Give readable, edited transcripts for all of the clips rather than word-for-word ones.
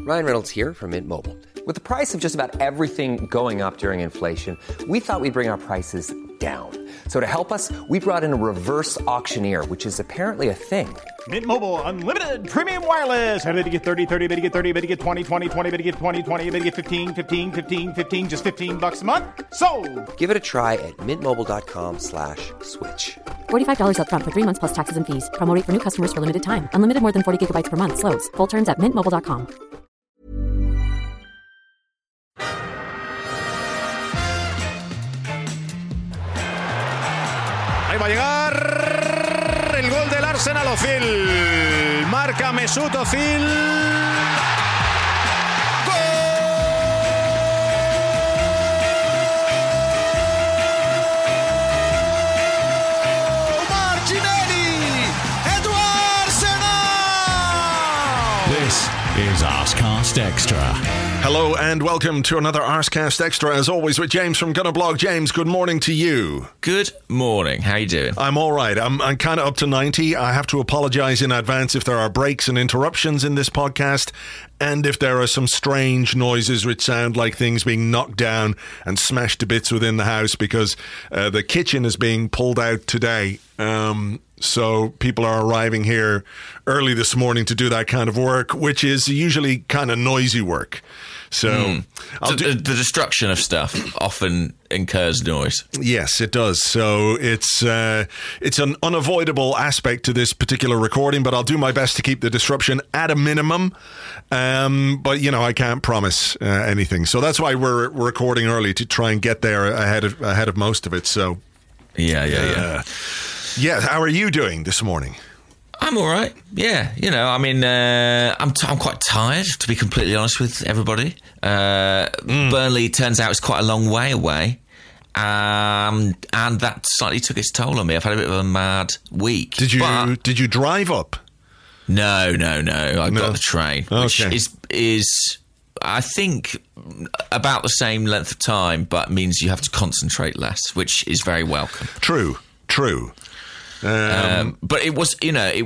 Ryan Reynolds here from Mint Mobile. With the price of just about everything going up during inflation, we thought we'd bring our prices down. So to help us, we brought in a reverse auctioneer, which is apparently a thing. Mint Mobile Unlimited Premium Wireless. How to get 30, 30, bit to get 30, bit to get 20, 20, 20, bit to get 20, 20, bit to get 15, 15, 15, 15, just $15 a month? Sold! Give it a try at mintmobile.com/switch. $45 up front for 3 months plus taxes and fees. Promo rate for new customers for limited time. Unlimited more than 40 gigabytes per month. Slows full terms at mintmobile.com. Ahí va a llegar el gol del Arsenal. Ozil. Marca Mesut Ozil. This is Arsecast Extra. Hello and welcome to another Arsecast Extra, as always with James from Gunnerblog. James, good morning to you. Good morning. How you doing? I'm all right. I'm kind of up to 90. I have to apologise in advance if there are breaks and interruptions in this podcast, and if there are some strange noises which sound like things being knocked down and smashed to bits within the house, because the kitchen is being pulled out today. So people are arriving here early this morning to do that kind of work, which is usually kind of noisy work. So the destruction of stuff often incurs noise. Yes, it does. So it's an unavoidable aspect to this particular recording, but I'll do my best to keep the disruption at a minimum. But I can't promise anything. So that's why we're recording early, to try and get there ahead of most of it. So Yeah. How are you doing this morning? I'm all right. Yeah, I'm quite tired, to be completely honest with everybody. Burnley turns out is quite a long way away, and that slightly took its toll on me. I've had a bit of a mad week. Did you drive up? No. I got the train, which Okay. is I think about the same length of time, but means you have to concentrate less, which is very welcome. True. But it was,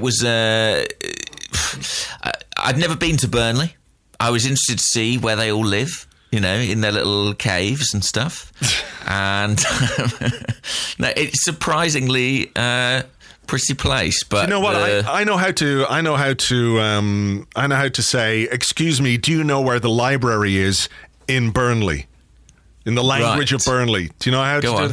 I'd never been to Burnley. I was interested to see where they all live, in their little caves and stuff. And no, it's surprisingly pretty place. But you know what? I know how to say, excuse me, do you know where the library is in Burnley? In the language of Burnley. Do you know how to do it?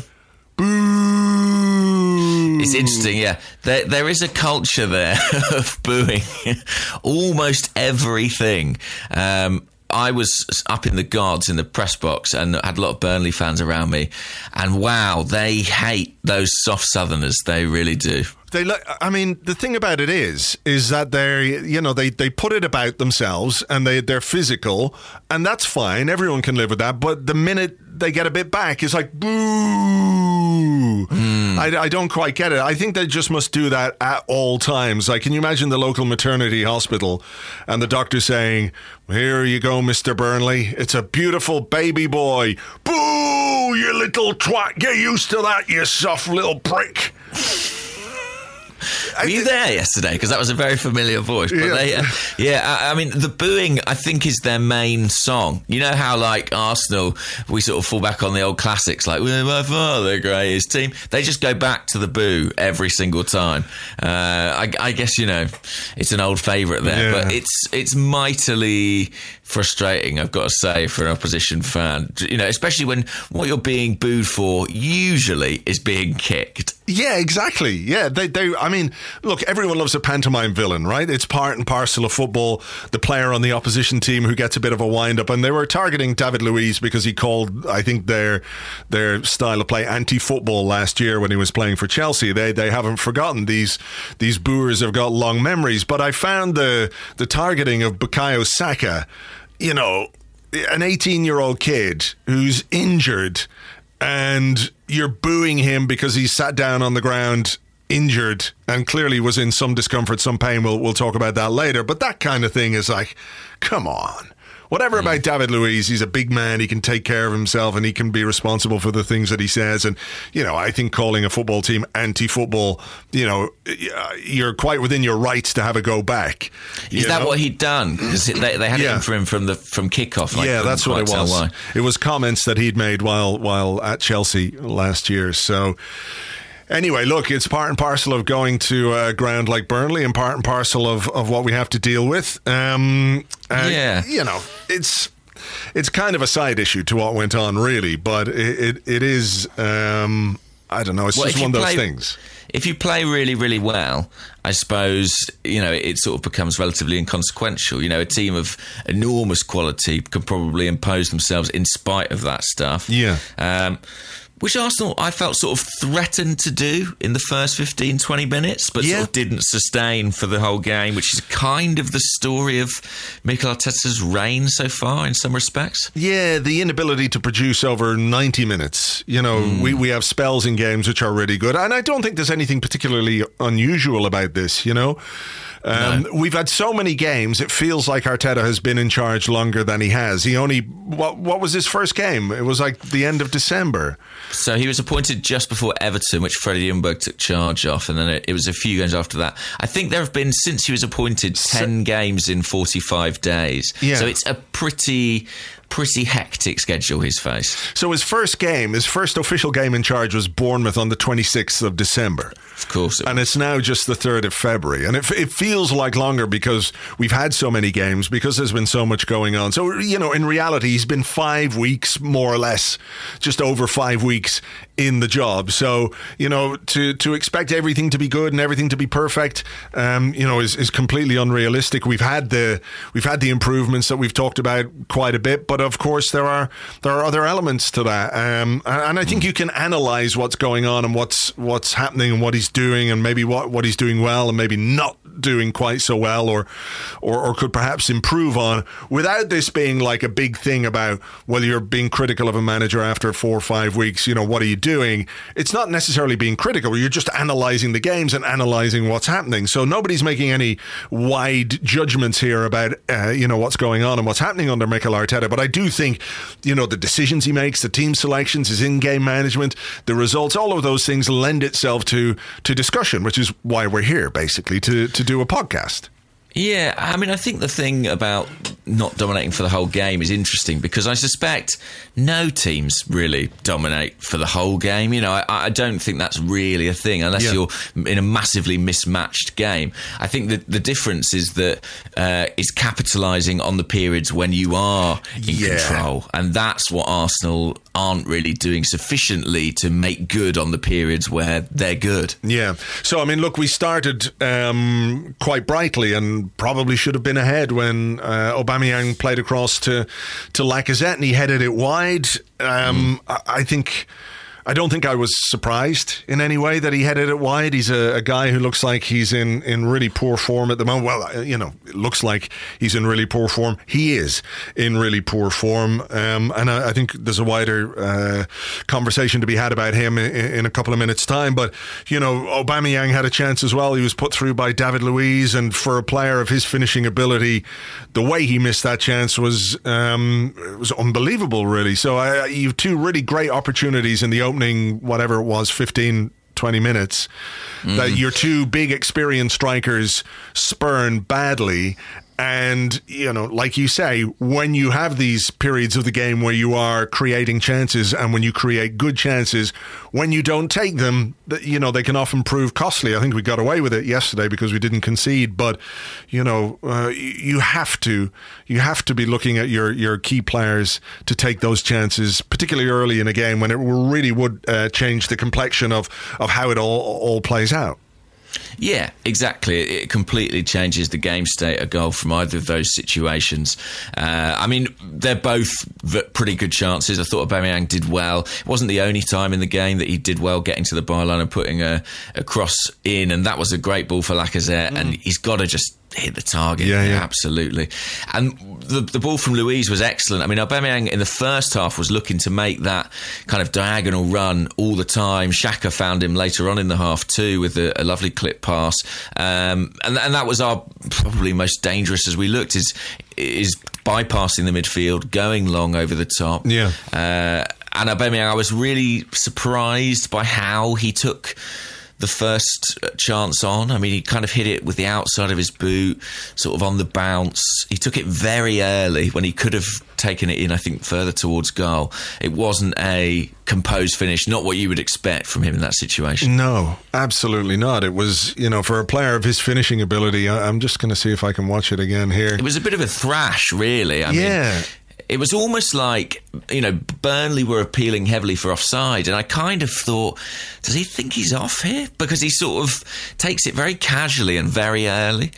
Boo! It's interesting, yeah. There is a culture there of booing almost everything. I was up in the gods in the press box and had a lot of Burnley fans around me. And wow, they hate those soft Southerners. They really do. The thing about it is that they put it about themselves and they're physical, and that's fine. Everyone can live with that. But the minute they get a bit back, it's like, boo. I don't quite get it. I think they just must do that at all times. Like, can you imagine the local maternity hospital and the doctor saying, here you go, Mr. Burnley. It's a beautiful baby boy. Boo, you little twat. Get used to that, you soft little prick. Were you there yesterday? Because that was a very familiar voice. But the booing, I think, is their main song. You know how, like, Arsenal, we sort of fall back on the old classics, like, we're by far the greatest team. They just go back to the boo every single time. I guess, it's an old favourite there. Yeah. But it's mightily frustrating, I've got to say, for an opposition fan. Especially when what you're being booed for usually is being kicked. Yeah, exactly. Yeah, look, everyone loves a pantomime villain, right? It's part and parcel of football. The player on the opposition team who gets a bit of a wind-up, and they were targeting David Luiz because he called, I think, their style of play anti-football last year when he was playing for Chelsea. They haven't forgotten. These booers have got long memories. But I found the targeting of Bukayo Saka, an 18-year-old kid who's injured, and you're booing him because he sat down on the ground injured and clearly was in some discomfort, some pain. We'll talk about that later. But that kind of thing is like, come on. Whatever about David Luiz, he's a big man, he can take care of himself and he can be responsible for the things that he says. And, I think calling a football team anti-football, you're quite within your rights to have a go back. Is that what he'd done? Because they had it in for him from kickoff. That's what it was. It was comments that he'd made while at Chelsea last year. So... Anyway, look, it's part and parcel of going to a ground like Burnley and part and parcel of what we have to deal with. It's kind of a side issue to what went on, really, but it is, I don't know, it's just one of those things. If you play really, really well, I suppose, it sort of becomes relatively inconsequential. A team of enormous quality can probably impose themselves in spite of that stuff. Yeah. Which Arsenal, I felt, sort of threatened to do in the first 15, 20 minutes, but sort of didn't sustain for the whole game, which is kind of the story of Mikel Arteta's reign so far in some respects. Yeah, the inability to produce over 90 minutes. We have spells in games which are really good, and I don't think there's anything particularly unusual about this, No. We've had so many games, it feels like Arteta has been in charge longer than he has. He only... What was his first game? It was like the end of December. So he was appointed just before Everton, which Freddie Ljungberg took charge of, and then it was a few games after that. I think there have been, since he was appointed, 10 games in 45 days. Yeah. So it's a pretty hectic schedule he's faced. So his first official game in charge was Bournemouth on the 26th of December. Of course. And it's now just the 3rd of February. And it feels like longer because we've had so many games, because there's been so much going on. So, in reality, he's been 5 weeks, more or less, just over 5 weeks in the job. So, to expect everything to be good and everything to be perfect, is completely unrealistic. We've had the improvements that we've talked about quite a bit, but of course there are other elements to that. And I think you can analyze what's going on and what's happening and what he's doing, and maybe what he's doing well and maybe not doing quite so well, or could perhaps improve on, without this being like a big thing about, well, you're being critical of a manager after 4 or 5 weeks, what are you doing? It's not necessarily being critical, you're just analysing the games and analysing what's happening. So nobody's making any wide judgments here about what's going on and what's happening under Mikel Arteta, but I do think the decisions he makes, the team selections, his in-game management, the results, all of those things lend itself to discussion, which is why we're here, basically, to do a podcast. Yeah, I mean, I think the thing about not dominating for the whole game is interesting, because I suspect no teams really dominate for the whole game. I don't think that's really a thing unless you're in a massively mismatched game. I think that the difference is that it's capitalising on the periods when you are in control, and that's what Arsenal aren't really doing sufficiently to make good on the periods where they're good. Yeah. So, I mean, look, we started quite brightly and probably should have been ahead when Aubameyang played across to Lacazette and he headed it wide. I don't think I was surprised in any way that he headed it wide. He's a guy who looks like he's in really poor form at the moment. Well, it looks like he's in really poor form. He is in really poor form. And I think there's a wider conversation to be had about him in a couple of minutes' time. But, Aubameyang had a chance as well. He was put through by David Luiz. And for a player of his finishing ability, the way he missed that chance was unbelievable, really. So you have two really great opportunities in the opening, whatever it was, 15, 20 minutes, that your two big experienced strikers spurn badly. And, like you say, when you have these periods of the game where you are creating chances and when you create good chances, when you don't take them, they can often prove costly. I think we got away with it yesterday because we didn't concede. But, you have to be looking at your key players to take those chances, particularly early in a game when it really would change the complexion of how it all plays out. Yeah, exactly. It completely changes the game state, a goal from either of those situations. They're both pretty good chances. I thought Aubameyang did well. It wasn't the only time in the game that he did well getting to the byline and putting a cross in, and that was a great ball for Lacazette, and he's got to just hit the target. Yeah. Absolutely. And the ball from Luiz was excellent. I mean, Aubameyang in the first half was looking to make that kind of diagonal run all the time. Xhaka found him later on in the half too with a lovely clip pass. And that was our probably most dangerous as we looked, is bypassing the midfield, going long over the top. Yeah. And Aubameyang, I was really surprised by how he took the first chance on. I mean, he kind of hit it with the outside of his boot, sort of on the bounce. He took it very early when he could have taken it in, I think, further towards goal. It wasn't a composed finish, not what you would expect from him in that situation. No, absolutely not. It was, for a player of his finishing ability, I'm just going to see if I can watch it again here. It was a bit of a thrash, really. I mean, it was almost like, Burnley were appealing heavily for offside, and I kind of thought, does he think he's off here? Because he sort of takes it very casually and very early.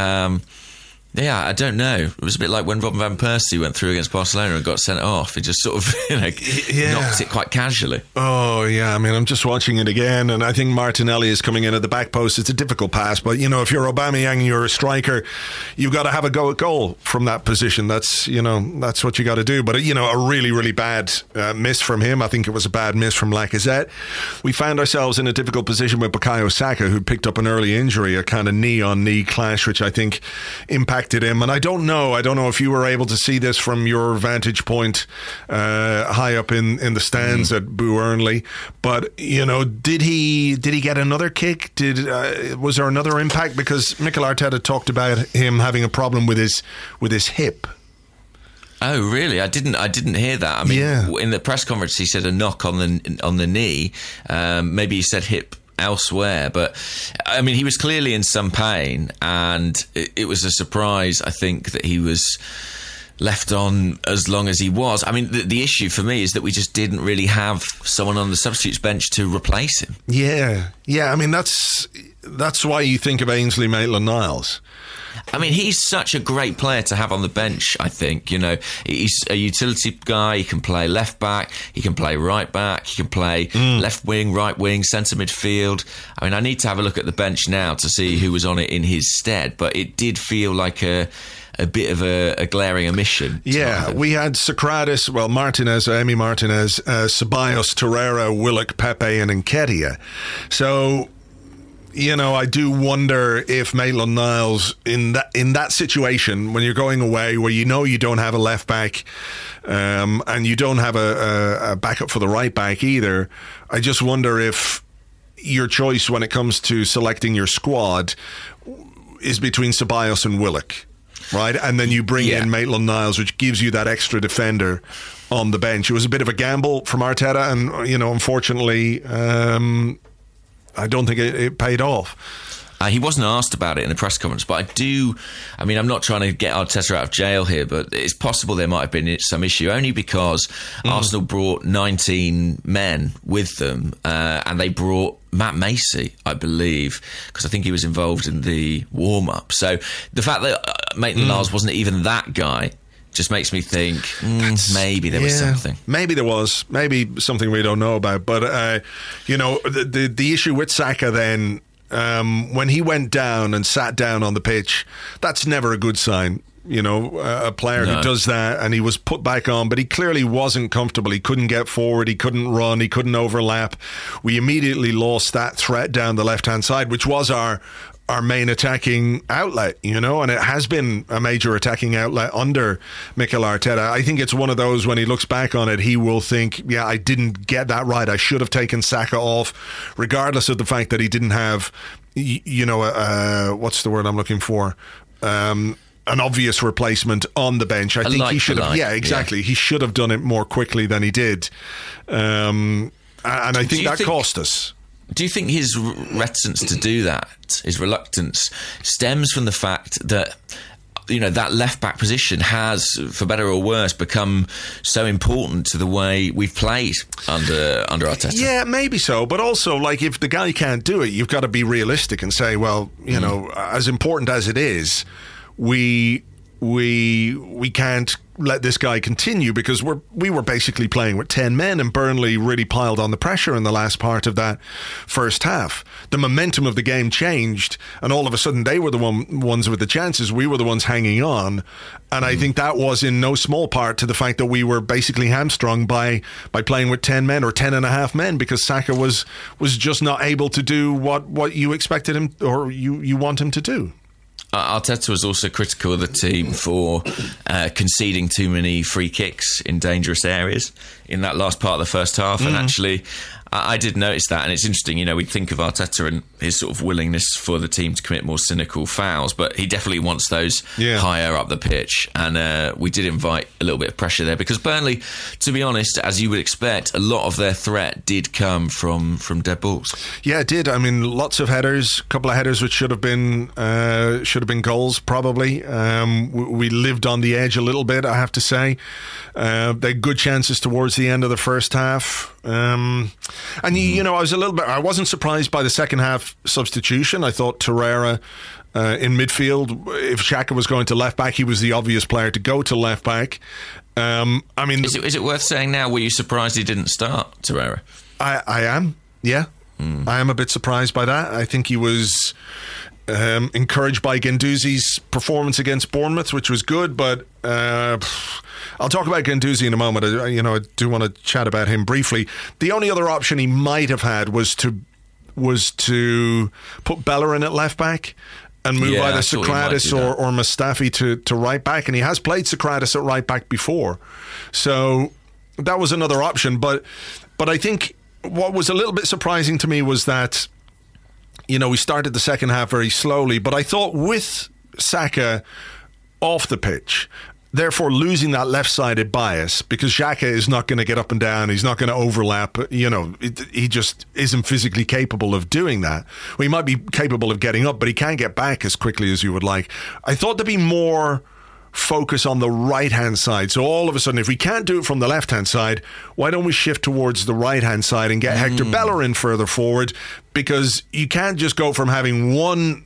I don't know. It was a bit like when Robin van Persie went through against Barcelona and got sent off. He just sort of knocked it quite casually. Oh, yeah. I mean, I'm just watching it again, and I think Martinelli is coming in at the back post. It's a difficult pass, but, if you're Aubameyang and you're a striker, you've got to have a go at goal from that position. That's what you got to do. But, a really, really bad miss from him. I think it was a bad miss from Lacazette. We found ourselves in a difficult position with Bukayo Saka, who picked up an early injury, a kind of knee-on-knee clash, which I think impacted him. And I don't know if you were able to see this from your vantage point high up in the stands at Boo Earnley, but did he get another kick? Was there another impact? Because Mikel Arteta talked about him having a problem with his hip. Oh, really? I didn't hear that. I mean, in the press conference he said a knock on the knee. Maybe he said hip elsewhere, but I mean, he was clearly in some pain, and it was a surprise, I think, that he was left on as long as he was. I mean, the issue for me is that we just didn't really have someone on the substitutes bench to replace him. Yeah. I mean, that's why you think of Ainsley Maitland-Niles. I mean, he's such a great player to have on the bench, I think. He's a utility guy. He can play left back. He can play right back. He can play left wing, right wing, centre midfield. I mean, I need to have a look at the bench now to see who was on it in his stead. But it did feel like a bit of a glaring omission. Yeah, we had Socrates, Martinez, Emi Martinez, Ceballos, Torreira, Willock, Pepe and Nketiah. So, I do wonder if Maitland-Niles, in that situation, when you're going away, where you don't have a left back and you don't have a backup for the right back either, I just wonder if your choice when it comes to selecting your squad is between Ceballos and Willock. Right, and then you bring in Maitland-Niles, which gives you that extra defender on the bench. It was a bit of a gamble from Arteta, and unfortunately, I don't think it paid off. He wasn't asked about it in the press conference, but I'm not trying to get Arteta out of jail here, but it's possible there might have been some issue, only because Arsenal brought 19 men with them, and they brought Matt Macey, I believe, because I think he was involved in the warm-up. So the fact that Maitland-Niles wasn't even that guy just makes me think maybe there was something. Maybe there was. Maybe something we don't know about. But, the issue with Saka then, when he went down and sat down on the pitch, that's never a good sign. A player who does that, and he was put back on, but he clearly wasn't comfortable. He couldn't get forward, he couldn't run, he couldn't overlap. We immediately lost that threat down the left-hand side, which was our main attacking outlet, and it has been a major attacking outlet under Mikel Arteta. I think it's one of those, when he looks back on it, he will think, I didn't get that right. I should have taken Saka off, regardless of the fact that he didn't have, what's the word I'm looking for? An obvious replacement on the bench. I think he should have. Yeah, exactly. Yeah. He should have done it more quickly than he did, and I think that cost us. Do you think his reticence to do that, his reluctance, stems from the fact that that left back position has, for better or worse, become so important to the way we've played under Arteta? Yeah, maybe so. But also, if the guy can't do it, you've got to be realistic and say, as important as it is, we can't let this guy continue, because we were basically playing with 10 men, and Burnley really piled on the pressure in the last part of that first half. The momentum of the game changed, and all of a sudden they were the ones with the chances. We were the ones hanging on, and I think that was in no small part to the fact that we were basically hamstrung by playing with 10 men or 10 and a half men, because Saka was just not able to do what you expected him, or you want him to do. Arteta was also critical of the team for conceding too many free kicks in dangerous areas in that last part of the first half. And actually, I did notice that, and it's interesting. We think of Arteta and his sort of willingness for the team to commit more cynical fouls, but he definitely wants those higher up the pitch. And we did invite a little bit of pressure there, because Burnley, to be honest, as you would expect, a lot of their threat did come from dead balls. Yeah, it did. I mean, lots of headers, a couple of headers which should have been goals, probably. We lived on the edge a little bit, I have to say. They had good chances towards the end of the first half. And I wasn't surprised by the second half substitution. I thought Torreira in midfield, if Xhaka was going to left back, he was the obvious player to go to left back. Is it worth saying now, were you surprised he didn't start, Torreira? I am, yeah. I am a bit surprised by that. I think he was encouraged by Guendouzi's performance against Bournemouth, which was good, but I'll talk about Guendouzi in a moment. I do want to chat about him briefly. The only other option he might have had was to put Bellerin at left back and move either Socrates or Mustafi to right back, and he has played Socrates at right back before, so that was another option. But I think what was a little bit surprising to me was that we started the second half very slowly, but I thought with Saka off the pitch, therefore losing that left-sided bias, because Xhaka is not going to get up and down, he's not going to overlap, he just isn't physically capable of doing that. Well, he might be capable of getting up, but he can't get back as quickly as you would like. I thought there'd be more focus on the right-hand side. So all of a sudden, if we can't do it from the left-hand side, why don't we shift towards the right-hand side and get Hector Bellerin further forward? Because you can't just go from having one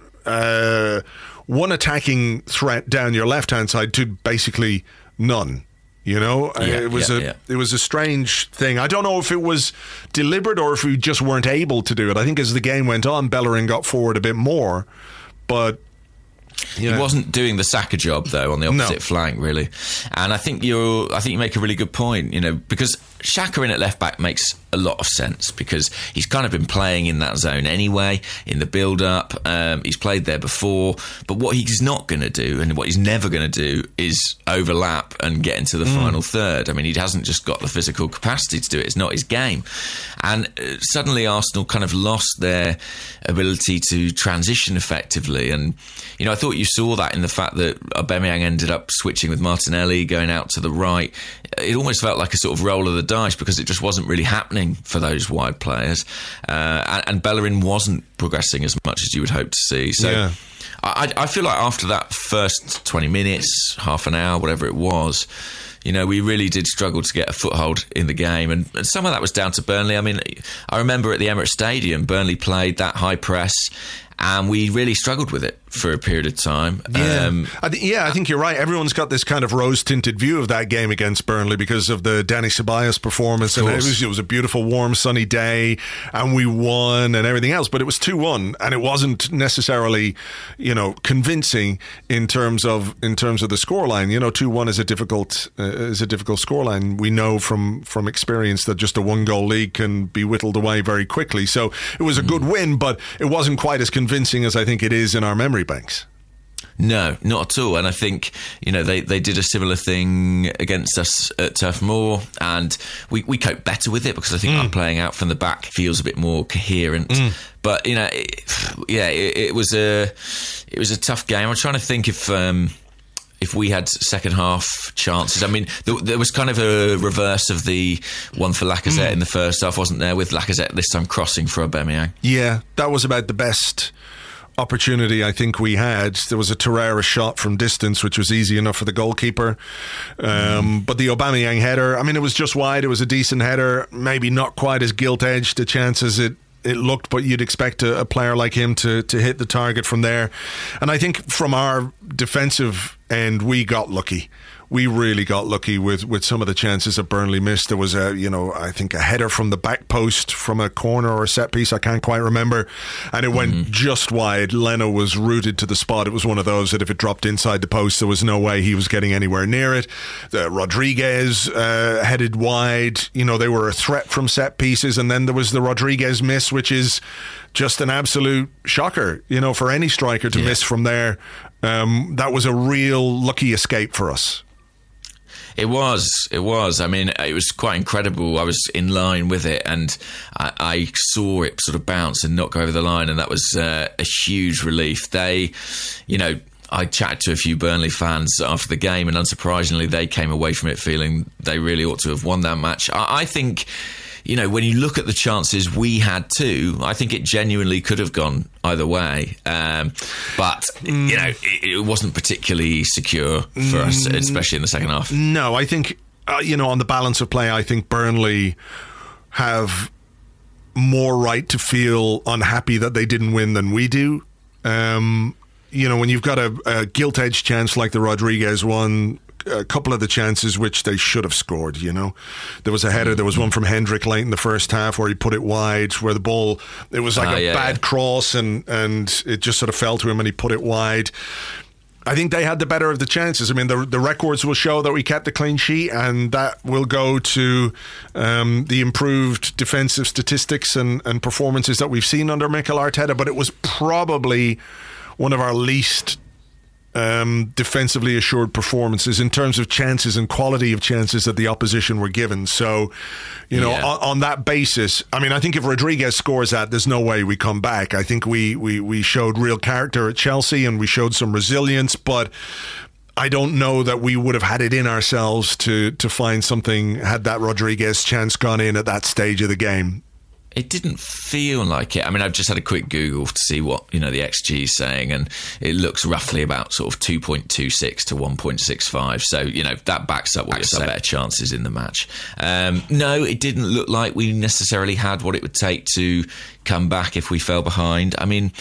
attacking threat down your left-hand side to basically none. It was a strange thing. I don't know if it was deliberate or if we just weren't able to do it. I think as the game went on, Bellerin got forward a bit more, but he wasn't doing the Saka job though on the opposite flank, really. And I think you make a really good point, because Xhaka in at left back makes a lot of sense, because he's kind of been playing in that zone anyway in the build up. He's played there before, but what he's not going to do, and what he's never going to do, is overlap and get into the final third. I mean, he hasn't just got the physical capacity to do it. It's not his game. And suddenly Arsenal kind of lost their ability to transition effectively. And I thought you saw that in the fact that Aubameyang ended up switching with Martinelli, going out to the right. It almost felt like a sort of roll of the dice, because it just wasn't really happening for those wide players. And Bellerin wasn't progressing as much as you would hope to see. So I feel like after that first 20 minutes, half an hour, whatever it was, we really did struggle to get a foothold in the game. And some of that was down to Burnley. I mean, I remember at the Emirates Stadium, Burnley played that high press, and we really struggled with it for a period of time. I think you're right. Everyone's got this kind of rose-tinted view of that game against Burnley because of the Dani Ceballos performance, and it was a beautiful, warm, sunny day, and we won and everything else. But it was 2-1, and it wasn't necessarily, convincing in terms of the scoreline. 2-1 is a difficult scoreline. We know from experience that just a one-goal lead can be whittled away very quickly. So it was a good win, but it wasn't quite as convincing as I think it is in our memory banks. No, not at all. And I think, they did a similar thing against us at Turf Moor, and we cope better with it, because I think our playing out from the back feels a bit more coherent. But, it was a tough game. I'm trying to think if we had second half chances. I mean, there was kind of a reverse of the one for Lacazette in the first half, wasn't there, with Lacazette this time crossing for Aubameyang? Yeah, that was about the best opportunity I think we had. There was a Torreira shot from distance, which was easy enough for the goalkeeper. But the Aubameyang header, I mean, it was just wide. It was a decent header, maybe not quite as gilt-edged a chance as it looked, but you'd expect a player like him to hit the target from there. And I think from our defensive end, we got lucky. we really got lucky with some of the chances that Burnley missed. There was I think a header from the back post from a corner or a set piece, I can't quite remember, and it went just wide. Leno was rooted to the spot. It was one of those that if it dropped inside the post, there was no way he was getting anywhere near it. Rodriguez headed wide. They were a threat from set pieces, and then there was the Rodriguez miss, which is just an absolute shocker, for any striker to miss from there. That was a real lucky escape for us. It was. I mean, it was quite incredible. I was in line with it, and I saw it sort of bounce and not go over the line, and that was a huge relief. I chatted to a few Burnley fans after the game, and unsurprisingly, they came away from it feeling they really ought to have won that match. I think, when you look at the chances we had too, I think it genuinely could have gone either way. But, it wasn't particularly secure for us, especially in the second half. No, I think, on the balance of play, I think Burnley have more right to feel unhappy that they didn't win than we do. When you've got a gilt-edged chance like the Rodriguez one, a couple of the chances which they should have scored, There was a header, there was one from Hendrick late in the first half where he put it wide, where the ball, it was like a bad cross and it just sort of fell to him and he put it wide. I think they had the better of the chances. I mean, the records will show that we kept a clean sheet, and that will go to the improved defensive statistics and performances that we've seen under Mikel Arteta, but it was probably one of our least defensively assured performances in terms of chances and quality of chances that the opposition were given. So, on that basis, I mean, I think if Rodriguez scores that, there's no way we come back. I think we showed real character at Chelsea and we showed some resilience, but I don't know that we would have had it in ourselves to find something had that Rodriguez chance gone in at that stage of the game. It didn't feel like it. I mean, I've just had a quick Google to see what, the XG is saying, and it looks roughly about sort of 2.26 to 1.65. So, that backs up what you said, better chances in the match. No, it didn't look like we necessarily had what it would take to come back if we fell behind. I mean,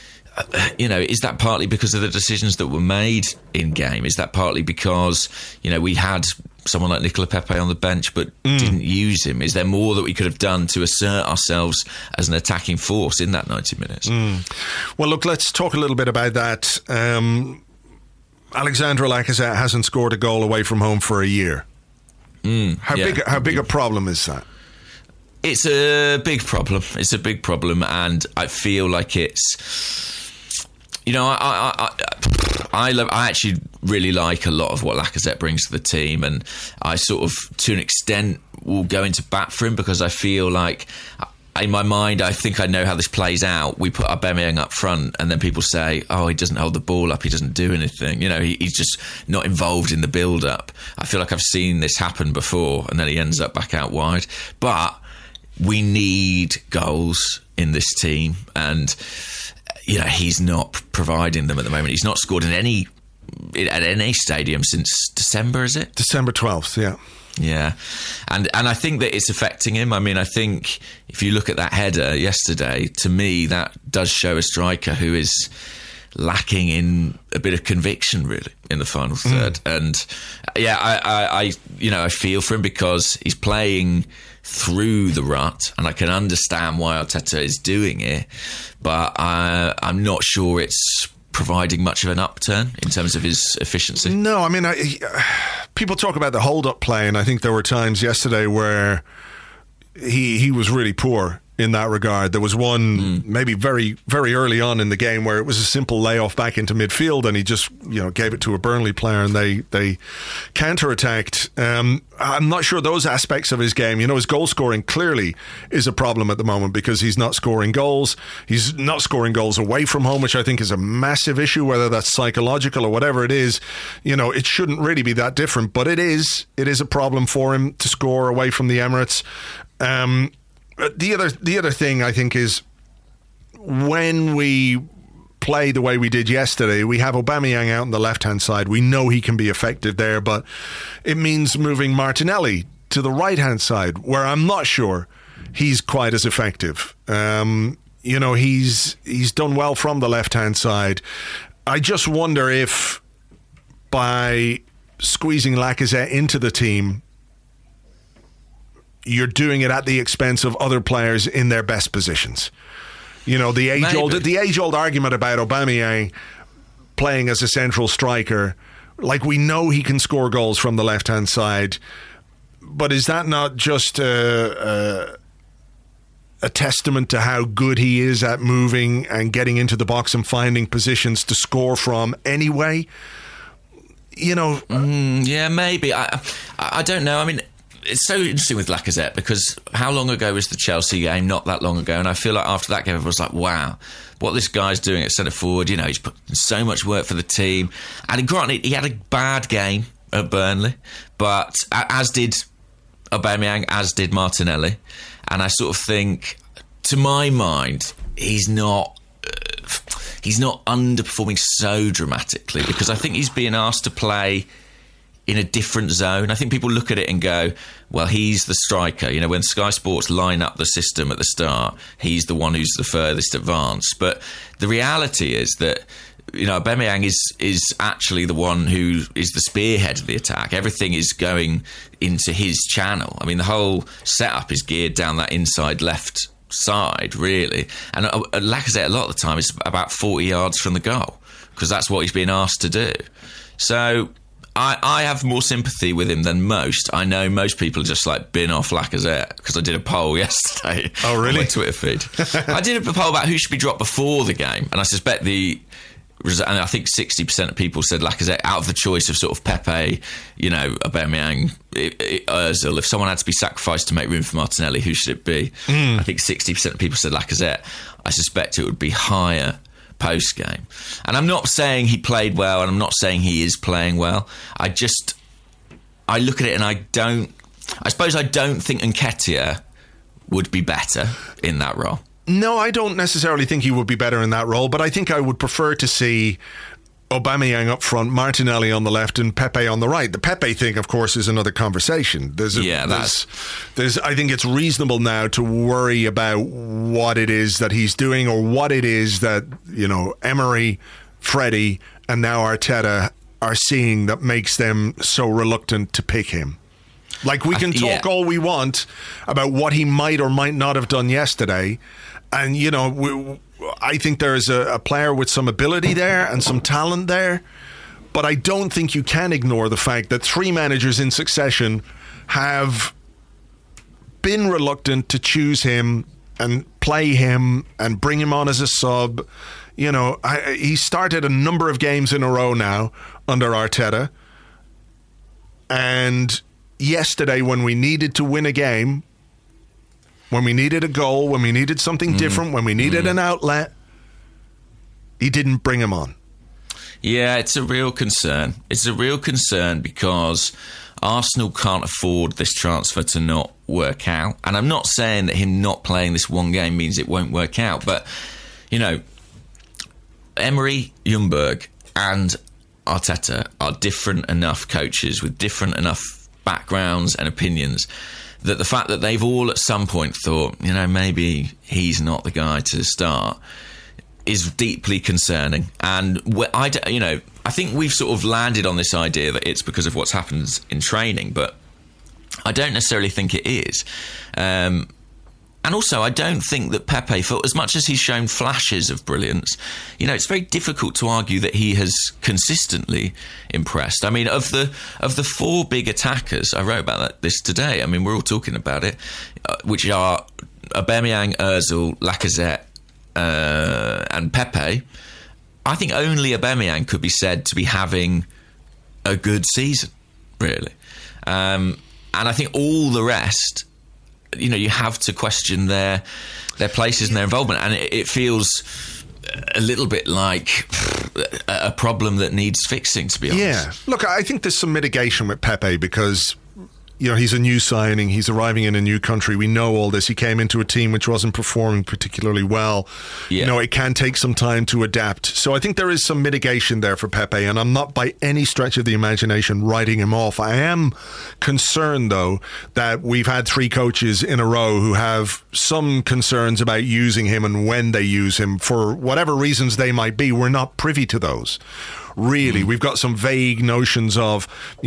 is that partly because of the decisions that were made in game? Is that partly because, we had someone like Nicola Pepe on the bench but didn't use him? Is there more that we could have done to assert ourselves as an attacking force in that 90 minutes? Well, look, let's talk a little bit about that. Alexandre Lacazette hasn't scored a goal away from home for a year. How big a problem is that? It's a big problem. It's a big problem, and I feel like it's... I actually really like a lot of what Lacazette brings to the team, and I sort of, to an extent, will go into bat for him because I feel like, in my mind, I think I know how this plays out. We put Aubameyang up front, and then people say, "Oh, he doesn't hold the ball up. He doesn't do anything. He's just not involved in the build-up." I feel like I've seen this happen before, and then he ends up back out wide. But we need goals in this team, and he's not providing them at the moment. He's not scored at any stadium since December, is it? December 12th, yeah. Yeah. And I think that it's affecting him. I mean, I think if you look at that header yesterday, to me, that does show a striker who is lacking in a bit of conviction, really, in the final third. And I feel for him because he's playing through the rut, and I can understand why Arteta is doing it, but I'm not sure it's providing much of an upturn in terms of his efficiency. No, I mean, people talk about the hold-up play, and I think there were times yesterday where he was really poor in that regard. There was one maybe very, very early on in the game where it was a simple layoff back into midfield, and he just gave it to a Burnley player, and they counter-attacked. I'm not sure those aspects of his game, his goal scoring clearly is a problem at the moment because he's not scoring goals. He's not scoring goals away from home, which I think is a massive issue, whether that's psychological or whatever it is. It shouldn't really be that different, but it is a problem for him to score away from the Emirates. The other thing I think is when we play the way we did yesterday, we have Aubameyang out on the left-hand side. We know he can be effective there, but it means moving Martinelli to the right-hand side, where I'm not sure he's quite as effective. He's done well from the left-hand side. I just wonder if by squeezing Lacazette into the team, you're doing it at the expense of other players in their best positions. You know, the age-old argument about Aubameyang playing as a central striker, like, we know he can score goals from the left-hand side, but is that not just a testament to how good he is at moving and getting into the box and finding positions to score from anyway? You know... yeah, maybe. I don't know. I mean, it's so interesting with Lacazette, because how long ago was the Chelsea game? Not that long ago. And I feel like after that game, everyone was like, wow, what this guy's doing at centre forward. You know, he's put in so much work for the team. And granted, he had a bad game at Burnley, but as did Aubameyang, as did Martinelli. And I sort of think, to my mind, he's not underperforming so dramatically, because I think he's being asked to play in a different zone. I think people look at it and go, well, he's the striker. You know, when Sky Sports line up the system at the start, he's the one who's the furthest advanced. But the reality is that, you know, Aubameyang is actually the one who is the spearhead of the attack. Everything is going into his channel. I mean, the whole setup is geared down that inside left side, really. And Lacazette, a lot of the time, is about 40 yards from the goal, because that's what he's being asked to do. So I have more sympathy with him than most. I know most people just like bin off Lacazette, because I did a poll yesterday. Oh, really? On my Twitter feed. I did a poll about who should be dropped before the game, and I suspect and I think 60% of people said Lacazette, out of the choice of sort of Pepe, you know, Aubameyang, Ozil. If someone had to be sacrificed to make room for Martinelli, who should it be? I think 60% of people said Lacazette. I suspect it would be higher post-game. And I'm not saying he played well, and I'm not saying he is playing well. I look at it and I suppose I don't think Nketiah would be better in that role. No, I don't necessarily think he would be better in that role, but I think I would prefer to see Aubameyang up front, Martinelli on the left, and Pepe on the right. The Pepe thing, of course, is another conversation. I think it's reasonable now to worry about what it is that he's doing, or what it is that, you know, Emery, Freddie, and now Arteta are seeing that makes them so reluctant to pick him. Like, we can talk all we want about what he might or might not have done yesterday, and, you know, I think there is a player with some ability there and some talent there, but I don't think you can ignore the fact that 3 managers in succession have been reluctant to choose him and play him and bring him on as a sub. You know, he started a number of games in a row now under Arteta, and yesterday, when we needed to win a game, when we needed a goal, when we needed something different, when we needed an outlet, he didn't bring him on. Yeah, it's a real concern. It's a real concern because Arsenal can't afford this transfer to not work out. And I'm not saying that him not playing this one game means it won't work out. But, you know, Emery, Ljungberg and Arteta are different enough coaches with different enough backgrounds and opinions that the fact that they've all at some point thought, you know, maybe he's not the guy to start is deeply concerning. And I think we've sort of landed on this idea that it's because of what's happened in training, but I don't necessarily think it is. And also, I don't think that Pepe, for as much as he's shown flashes of brilliance, you know, it's very difficult to argue that he has consistently impressed. I mean, of the 4 big attackers, I wrote about this today. I mean, we're all talking about it, which are Aubameyang, Ozil, Lacazette, and Pepe. I think only Aubameyang could be said to be having a good season, really. And I think all the rest, you know, you have to question their places and their involvement, and it feels a little bit like a problem that needs fixing, to be honest. Yeah, look, I think there's some mitigation with Pepe because, you know, he's a new signing, he's arriving in a new country, we know all this, he came into a team which wasn't performing particularly well. You know, it can take some time to adapt, so I think there is some mitigation there for Pepe, and I'm not by any stretch of the imagination writing him off. I am concerned, though, that we've had 3 coaches in a row who have some concerns about using him and when they use him, for whatever reasons they might be. We're not privy to those. really. We've got some vague notions of,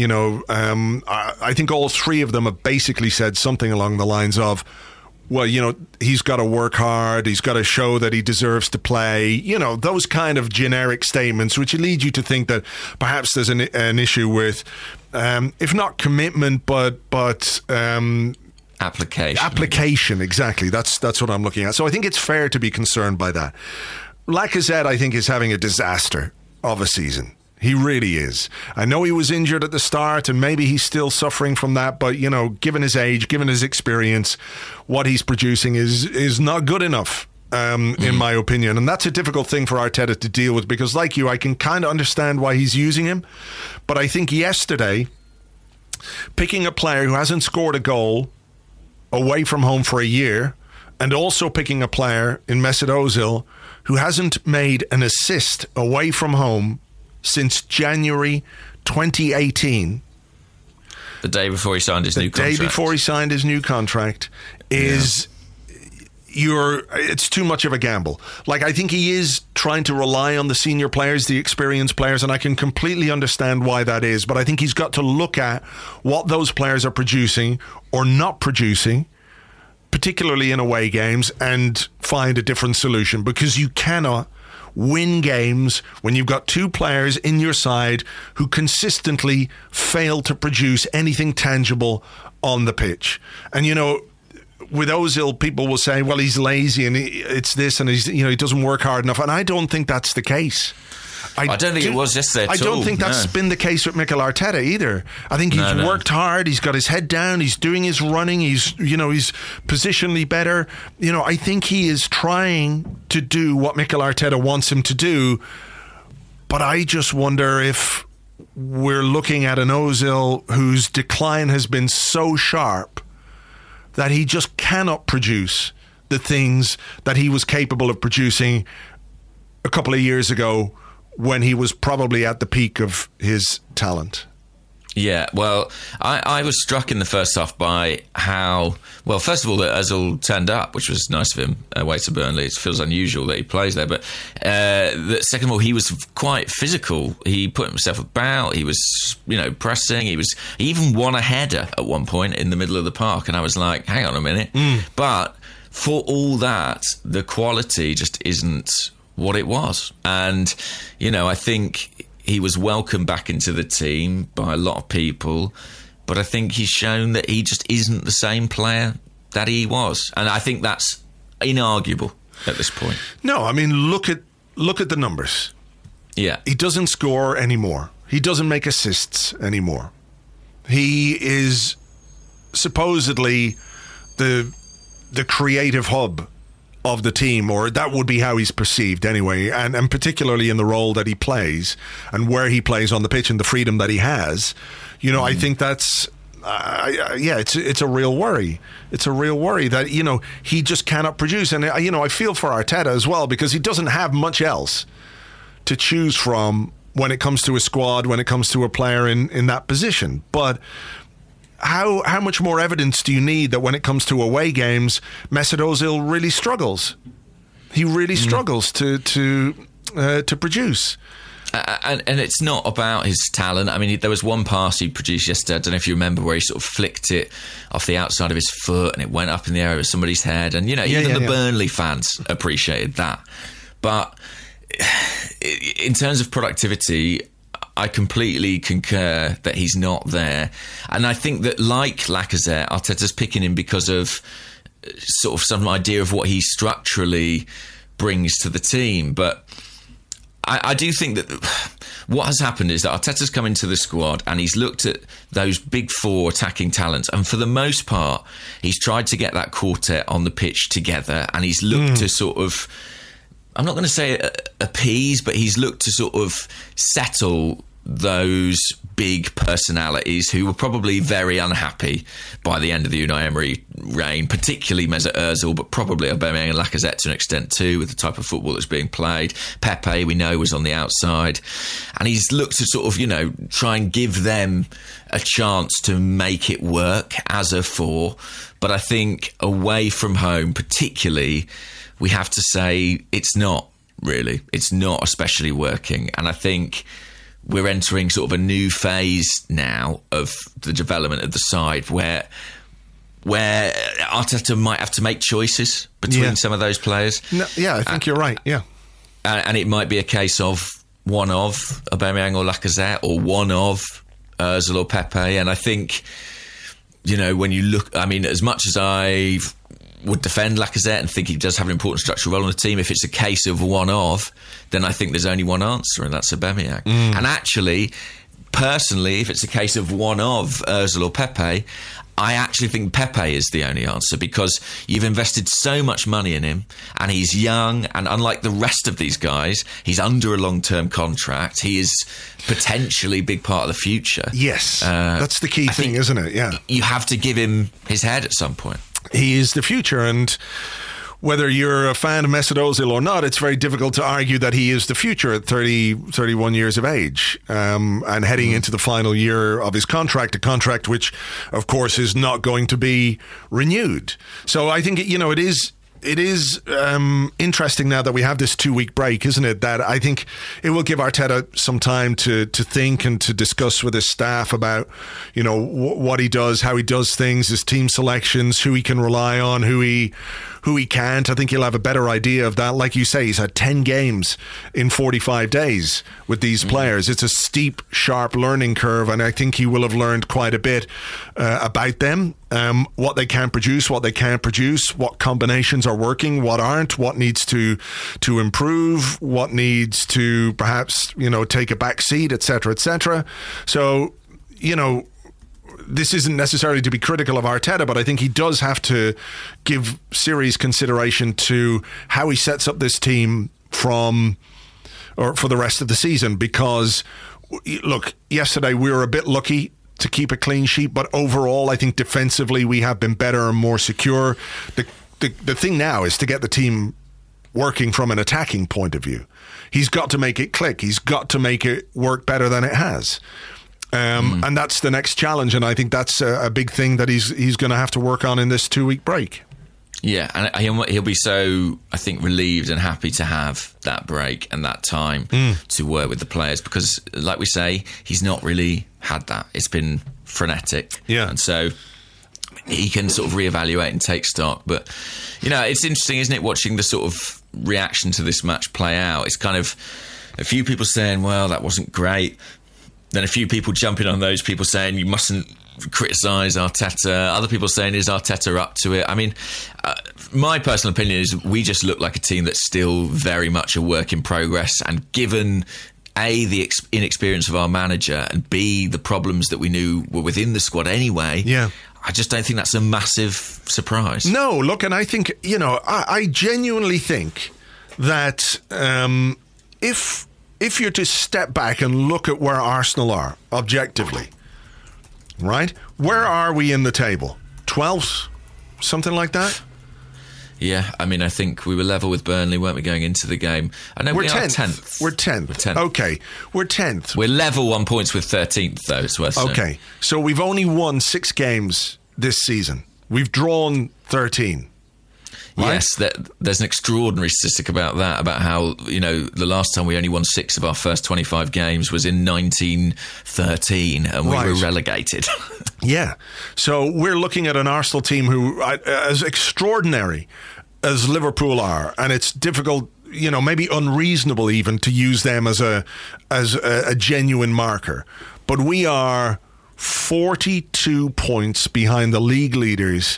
I think all three of them have basically said something along the lines of, well, he's got to work hard, he's got to show that he deserves to play, those kind of generic statements, which lead you to think that perhaps there's an issue with, if not commitment, but Application, exactly. That's what I'm looking at. So I think it's fair to be concerned by that. Lacazette, I think, is having a disaster of a season. He really is. I know he was injured at the start, and maybe he's still suffering from that, but, given his age, given his experience, what he's producing is not good enough, in my opinion. And that's a difficult thing for Arteta to deal with, because, like you, I can kind of understand why he's using him. But I think yesterday, picking a player who hasn't scored a goal away from home for a year, and also picking a player in Mesut Ozil who hasn't made an assist away from home since January 2018. The day before he signed his new contract. The day before he signed his new contract is... it's too much of a gamble. Like, I think he is trying to rely on the senior players, the experienced players, and I can completely understand why that is. But I think he's got to look at what those players are producing or not producing, particularly in away games, and find a different solution, because you cannot win games when you've got two players in your side who consistently fail to produce anything tangible on the pitch. And, with Ozil, people will say, well, he's lazy and it's this, and he doesn't work hard enough. And I don't think that's the case. I don't think it was yesterday at all. I don't think that's been the case with Mikel Arteta either. I think he's worked hard. He's got his head down. He's doing his running. He's positionally better. I think he is trying to do what Mikel Arteta wants him to do. But I just wonder if we're looking at an Ozil whose decline has been so sharp that he just cannot produce the things that he was capable of producing a couple of years ago when he was probably at the peak of his talent. Yeah, well, I was struck in the first half by how, well, first of all, that Ozil turned up, which was nice of him, away to Burnley. It feels unusual that he plays there. But second of all, he was quite physical. He put himself about. He was, pressing. He even won a header at one point in the middle of the park. And I was like, hang on a minute. But for all that, the quality just isn't what it was. And, I think he was welcomed back into the team by a lot of people, but I think he's shown that he just isn't the same player that he was. And I think that's inarguable at this point. No, I mean, look at the numbers. Yeah. He doesn't score anymore. He doesn't make assists anymore. He is supposedly the creative hub of the team, or that would be how he's perceived anyway, and particularly in the role that he plays and where he plays on the pitch and the freedom that he has. I think that's it's a real worry. It's a real worry that he just cannot produce. And I feel for Arteta as well, because he doesn't have much else to choose from when it comes to a squad, when it comes to a player in that position. But how much more evidence do you need that when it comes to away games, Mesut Ozil really struggles? He really struggles to produce. And it's not about his talent. I mean, there was one pass he produced yesterday, I don't know if you remember, where he sort of flicked it off the outside of his foot and it went up in the air over somebody's head. And, even the Burnley fans appreciated that. But in terms of productivity, I completely concur that he's not there. And I think that, like Lacazette, Arteta's picking him because of sort of some idea of what he structurally brings to the team. But I do think that what has happened is that Arteta's come into the squad and he's looked at those big four attacking talents, and for the most part, he's tried to get that quartet on the pitch together, and he's looked to sort of, I'm not going to say appease, but he's looked to sort of settle those big personalities who were probably very unhappy by the end of the Unai Emery reign, particularly Mesut Ozil, but probably Aubameyang and Lacazette to an extent too, with the type of football that's being played. Pepe, we know, was on the outside. And he's looked to sort of, try and give them a chance to make it work as a four. But I think away from home, particularly, we have to say it's not really. It's not especially working. And I think we're entering sort of a new phase now of the development of the side where Arteta might have to make choices between some of those players. No, yeah, I think you're right. Yeah, and it might be a case of one of Aubameyang or Lacazette, or one of Ozil or Pepe. And I think, when you look, I mean, as much as I would defend Lacazette and think he does have an important structural role on the team, if it's a case of one of, then I think there's only one answer, and that's Aubameyang. And actually, personally, if it's a case of one of Ozil or Pepe, I actually think Pepe is the only answer, because you've invested so much money in him, and he's young, and unlike the rest of these guys, he's under a long-term contract. He is potentially a big part of the future. Yes, that's the key thing, isn't it? Yeah, you have to give him his head at some point. He is the future, and whether you're a fan of Mesut Ozil or not, it's very difficult to argue that he is the future at 31 years of age, and heading into the final year of his contract, a contract which, of course, is not going to be renewed. So I think, it is interesting now that we have this 2-week break, isn't it? That I think it will give Arteta some time to think and to discuss with his staff about, what he does, how he does things, his team selections, who he can rely on, who he can't. I think he'll have a better idea of that. Like you say, he's had 10 games in 45 days with these players. It's a steep, sharp learning curve, and I think he will have learned quite a bit about them, what they can produce, what they can't produce, what combinations are working, what aren't, what needs to improve, what needs to perhaps, take a back seat, etc., etc. So, this isn't necessarily to be critical of Arteta, but I think he does have to give serious consideration to how he sets up this team for the rest of the season. Because, look, yesterday we were a bit lucky to keep a clean sheet, but overall I think defensively we have been better and more secure. The thing now is to get the team working from an attacking point of view. He's got to make it click. He's got to make it work better than it has. And that's the next challenge, and I think that's a big thing that he's going to have to work on in this 2-week break. Yeah, and he'll be so, I think, relieved and happy to have that break and that time to work with the players, because, like we say, he's not really had that. It's been frenetic. Yeah. And so he can sort of reevaluate and take stock. But, it's interesting, isn't it, watching the sort of reaction to this match play out. It's kind of a few people saying, well, that wasn't great. Then a few people jumping on those people saying you mustn't criticise Arteta. Other people saying, is Arteta up to it? I mean, my personal opinion is we just look like a team that's still very much a work in progress. And given A, the inexperience of our manager, and B, the problems that we knew were within the squad anyway, I just don't think that's a massive surprise. No, look, and I think, I genuinely think that if you're to step back and look at where Arsenal are, objectively, right? Where are we in the table? 12th? Something like that? Yeah, I mean, I think we were level with Burnley, weren't we, going into the game? I know we're 10th. We're 10th. Okay, we're 10th. We're level 1 points with 13th, though, it's worth saying. Okay, so we've only won 6 games this season. We've drawn 13. Right? Yes, there's an extraordinary statistic about that, about how, the last time we only won 6 of our first 25 games was in 1913, and we were relegated. Yeah. So we're looking at an Arsenal team who, as extraordinary as Liverpool are, and it's difficult, maybe unreasonable even to use them as a genuine marker. But we are 42 points behind the league leaders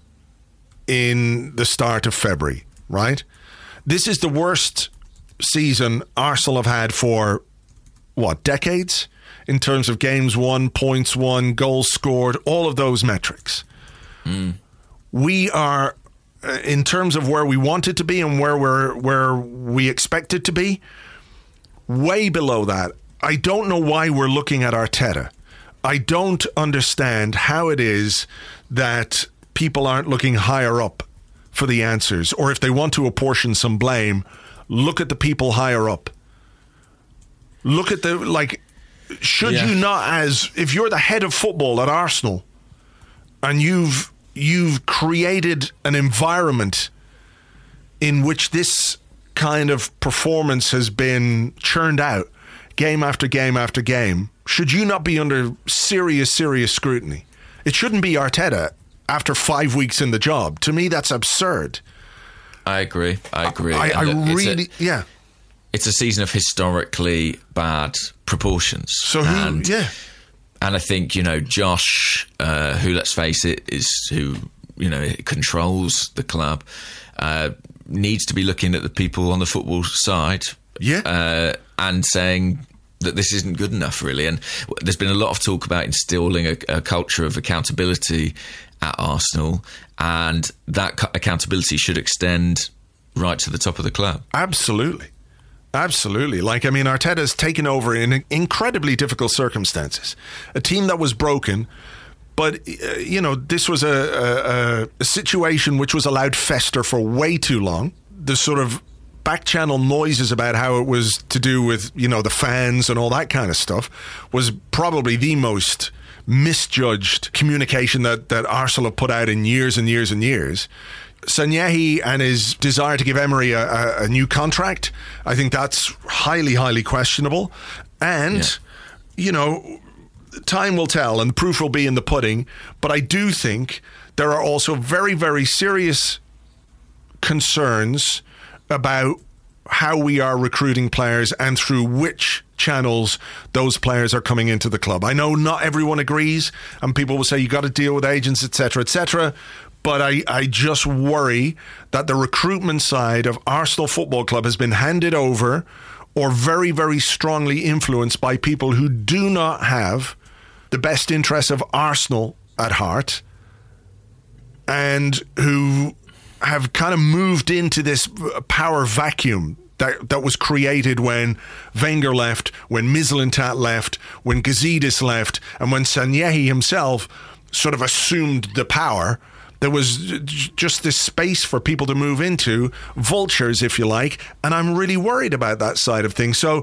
in the start of February, right? This is the worst season Arsenal have had for, decades? In terms of games won, points won, goals scored, all of those metrics. We are, in terms of where we wanted to be and where we expected to be, way below that. I don't know why we're looking at Arteta. I don't understand how it is that people aren't looking higher up for the answers, or if they want to apportion some blame, look at the people higher up. Look at should you not, if you're the head of football at Arsenal and you've created an environment in which this kind of performance has been churned out, game after game after game, should you not be under serious scrutiny? It shouldn't be Arteta after 5 weeks in the job. To me, that's absurd. I agree. I really. It's a season of historically bad proportions. So and I think, Josh, who, let's face it, is who, controls the club, needs to be looking at the people on the football side and saying that this isn't good enough, really. And there's been a lot of talk about instilling a culture of accountability at Arsenal, and that accountability should extend right to the top of the club. Absolutely. Arteta's taken over in incredibly difficult circumstances. A team that was broken, but, this was a situation which was allowed fester for way too long. The sort of back-channel noises about how it was to do with, the fans and all that kind of stuff was probably the most misjudged communication that Arsenal have put out in years and years and years. Sanyehi and his desire to give Emery a new contract, I think that's highly, highly questionable. And, time will tell and the proof will be in the pudding. But I do think there are also very, very serious concerns about how we are recruiting players and through which channels those players are coming into the club. I know not everyone agrees, and people will say you got to deal with agents, etc., etc., but I just worry that the recruitment side of Arsenal Football Club has been handed over or very, very strongly influenced by people who do not have the best interests of Arsenal at heart and who have kind of moved into this power vacuum that was created when Wenger left, when Mislintat left, when Gazidis left, and when Sanyehi himself sort of assumed the power. There was just this space for people to move into, vultures, if you like, and I'm really worried about that side of things. So,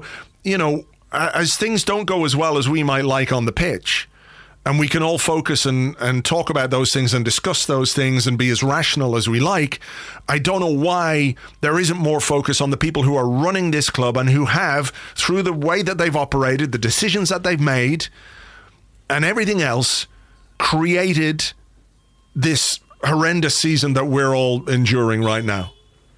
as things don't go as well as we might like on the pitch, and we can all focus and talk about those things and discuss those things and be as rational as we like, I don't know why there isn't more focus on the people who are running this club and who have, through the way that they've operated, the decisions that they've made, and everything else, created this horrendous season that we're all enduring right now.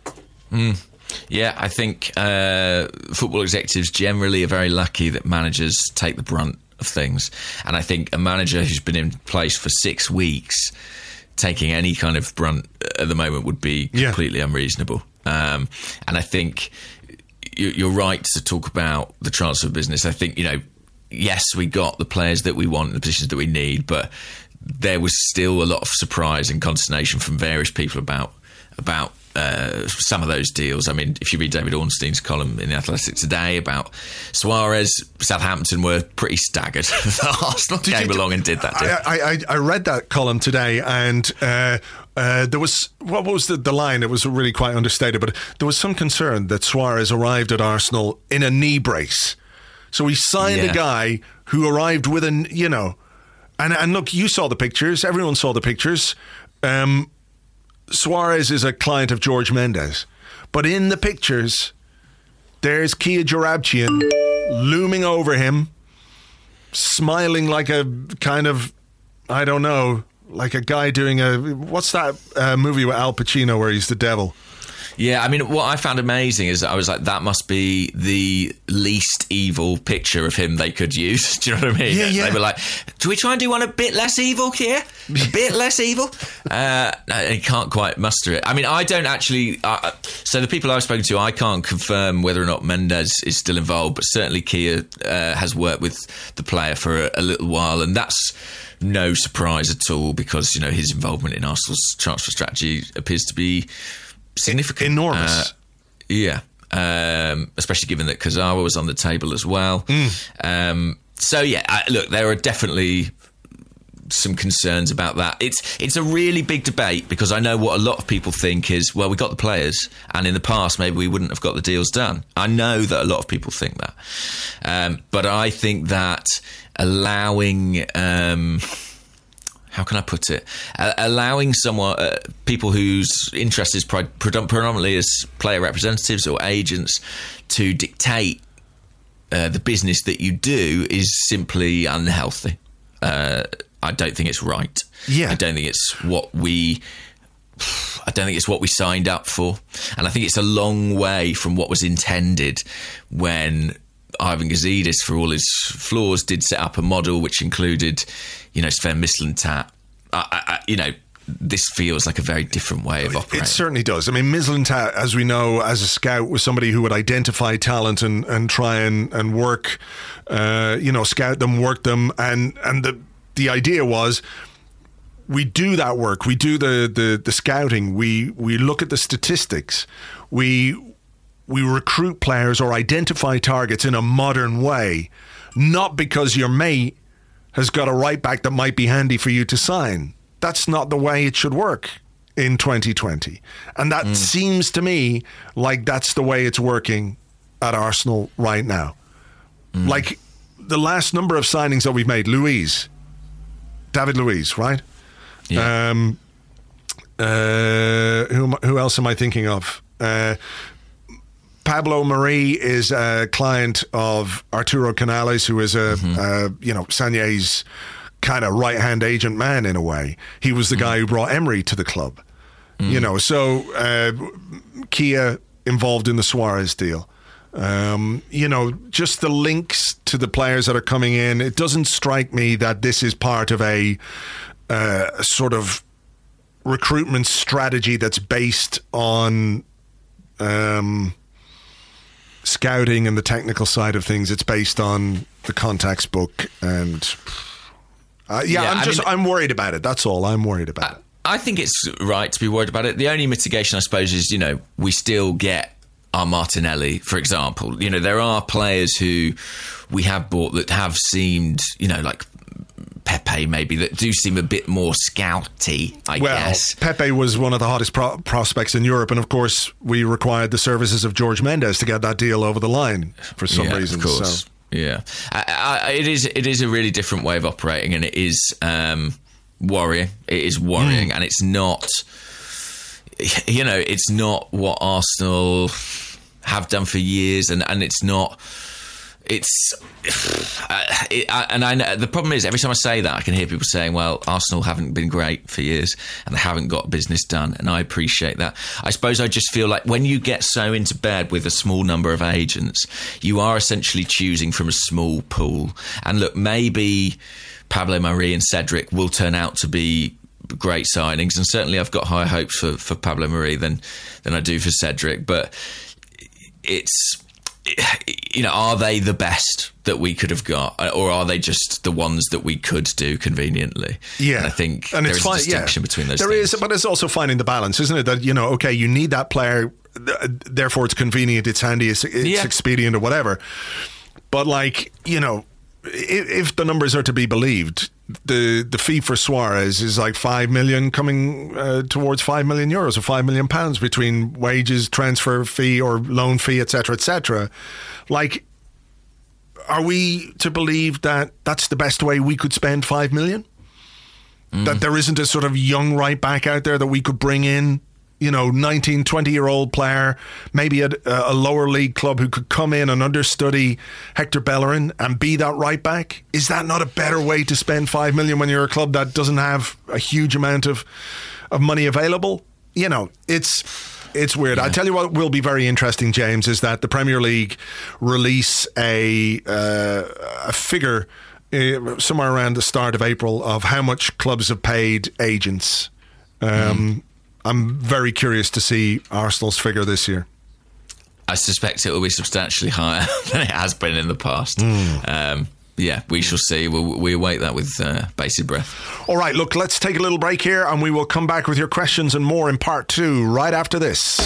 Yeah, I think football executives generally are very lucky that managers take the brunt of things. And I think a manager who's been in place for 6 weeks taking any kind of brunt at the moment would be completely unreasonable. And I think you're right to talk about the transfer business. I think, yes, we got the players that we want, the positions that we need, but there was still a lot of surprise and consternation from various people about some of those deals. I mean, if you read David Ornstein's column in The Athletic today about Suarez, Southampton were pretty staggered that Arsenal came along and did that deal. I read that column today, and there was, what was the line? It was really quite understated, but there was some concern that Suarez arrived at Arsenal in a knee brace. So he signed a guy who arrived with and look, you saw the pictures. Everyone saw the pictures. Suarez is a client of George Mendes. But in the pictures, there's Kia Joorabchian looming over him, smiling like a kind of, I don't know, like a guy doing what's that movie with Al Pacino where he's the devil? Yeah, I mean, what I found amazing is that I was like, that must be the least evil picture of him they could use. Do you know what I mean? Yeah. They were like, do we try and do one a bit less evil here? A bit less evil? He can't quite muster it. I mean, I don't actually... so the people I've spoken to, I can't confirm whether or not Mendes is still involved, but certainly Kia has worked with the player for a little while, and that's no surprise at all because, his involvement in Arsenal's transfer strategy appears to be significant. Enormous. Especially given that Kazawa was on the table as well. Look, there are definitely some concerns about that. It's a really big debate because I know what a lot of people think is, well, we got the players and in the past maybe we wouldn't have got the deals done. I know that a lot of people think that. But I think that allowing... how can I put it? Allowing people whose interest is predominantly as player representatives or agents to dictate the business that you do is simply unhealthy. I don't think it's right. Yeah. I don't think it's what we signed up for. And I think it's a long way from what was intended when Ivan Gazidis, for all his flaws, did set up a model which included, Sven Mislintat. This feels like a very different way of operating. It certainly does. I mean, Mislintat, as we know, as a scout, was somebody who would identify talent and try and work, scout them, work them. And the idea was, we do that work. We do the scouting. We look at the statistics. We recruit players or identify targets in a modern way, not because your mate has got a right back that might be handy for you to sign. That's not the way it should work in 2020. And that seems to me like that's the way it's working at Arsenal right now. Like the last number of signings that we've made, David Luiz, right? Yeah. Who else am I thinking of? Pablo Mari is a client of Arturo Canales, who is Sanye's kind of right-hand agent man in a way. He was the guy who brought Emery to the club. So Kia involved in the Suarez deal. Just the links to the players that are coming in. It doesn't strike me that this is part of a sort of recruitment strategy that's based on scouting and the technical side of things. It's based on the contacts book and I'm worried about it. That's all. I'm worried about it. I think it's right to be worried about it. The only mitigation, I suppose, is, we still get our Martinelli, for example. There are players who we have bought that have seemed, like Pepe maybe, that do seem a bit more scouty, I guess. Pepe was one of the hottest prospects in Europe, and of course we required the services of George Mendes to get that deal over the line for some reason. Of course. So. Yeah, it is a really different way of operating, and it is worrying. It is worrying, and it's not, it's not what Arsenal have done for years, and it's not. And I know the problem is, every time I say that, I can hear people saying, well, Arsenal haven't been great for years and they haven't got business done, and I appreciate that. I suppose I just feel like when you get so into bed with a small number of agents, you are essentially choosing from a small pool. And look, maybe Pablo Mari and Cedric will turn out to be great signings, and certainly I've got higher hopes for Pablo Mari than I do for Cedric, but it's... are they the best that we could have got, or are they just the ones that we could do conveniently? Yeah, and I think there is a distinction between those. There is, but it's also finding the balance, isn't it? That okay, you need that player, therefore it's convenient, it's handy, it's expedient, or whatever. But if the numbers are to be believed, the fee for Suarez is like 5 million, coming towards €5 million or £5 million between wages, transfer fee or loan fee, etc., etc. Are we to believe that that's the best way we could spend 5 million? That there isn't a sort of young right back out there that we could bring in, 19, 20-year-old player, maybe at a lower league club, who could come in and understudy Hector Bellerin and be that right back? Is that not a better way to spend 5 million when you're a club that doesn't have a huge amount of money available? It's weird. Yeah. I tell you what will be very interesting, James, is that the Premier League release a figure somewhere around the start of April of how much clubs have paid agents. I'm very curious to see Arsenal's figure this year. I suspect it will be substantially higher than it has been in the past. We shall see. We await that with bated breath. All right, look, let's take a little break here, and we will come back with your questions and more in part 2 right after this.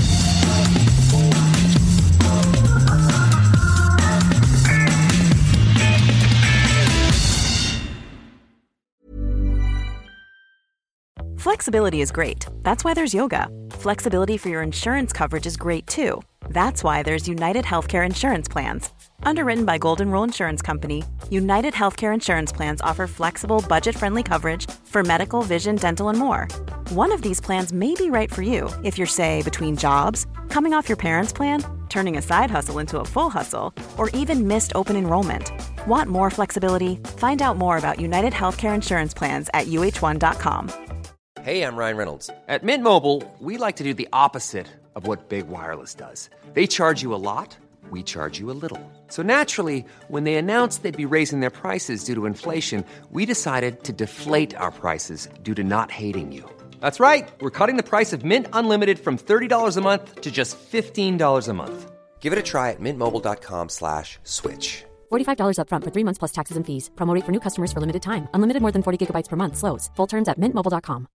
Flexibility is great. That's why there's yoga. Flexibility for your insurance coverage is great too. That's why there's United Healthcare Insurance Plans. Underwritten by Golden Rule Insurance Company, United Healthcare Insurance Plans offer flexible, budget-friendly coverage for medical, vision, dental, and more. One of these plans may be right for you if you're, say, between jobs, coming off your parents' plan, turning a side hustle into a full hustle, or even missed open enrollment. Want more flexibility? Find out more about United Healthcare Insurance Plans at uh1.com. Hey, I'm Ryan Reynolds. At Mint Mobile, we like to do the opposite of what Big Wireless does. They charge you a lot, we charge you a little. So naturally, when they announced they'd be raising their prices due to inflation, we decided to deflate our prices due to not hating you. That's right. We're cutting the price of Mint Unlimited from $30 a month to just $15 a month. Give it a try at mintmobile.com/switch. $45 up front for 3 months plus taxes and fees. Promo rate for new customers for limited time. Unlimited more than 40 gigabytes per month. Slows full terms at mintmobile.com.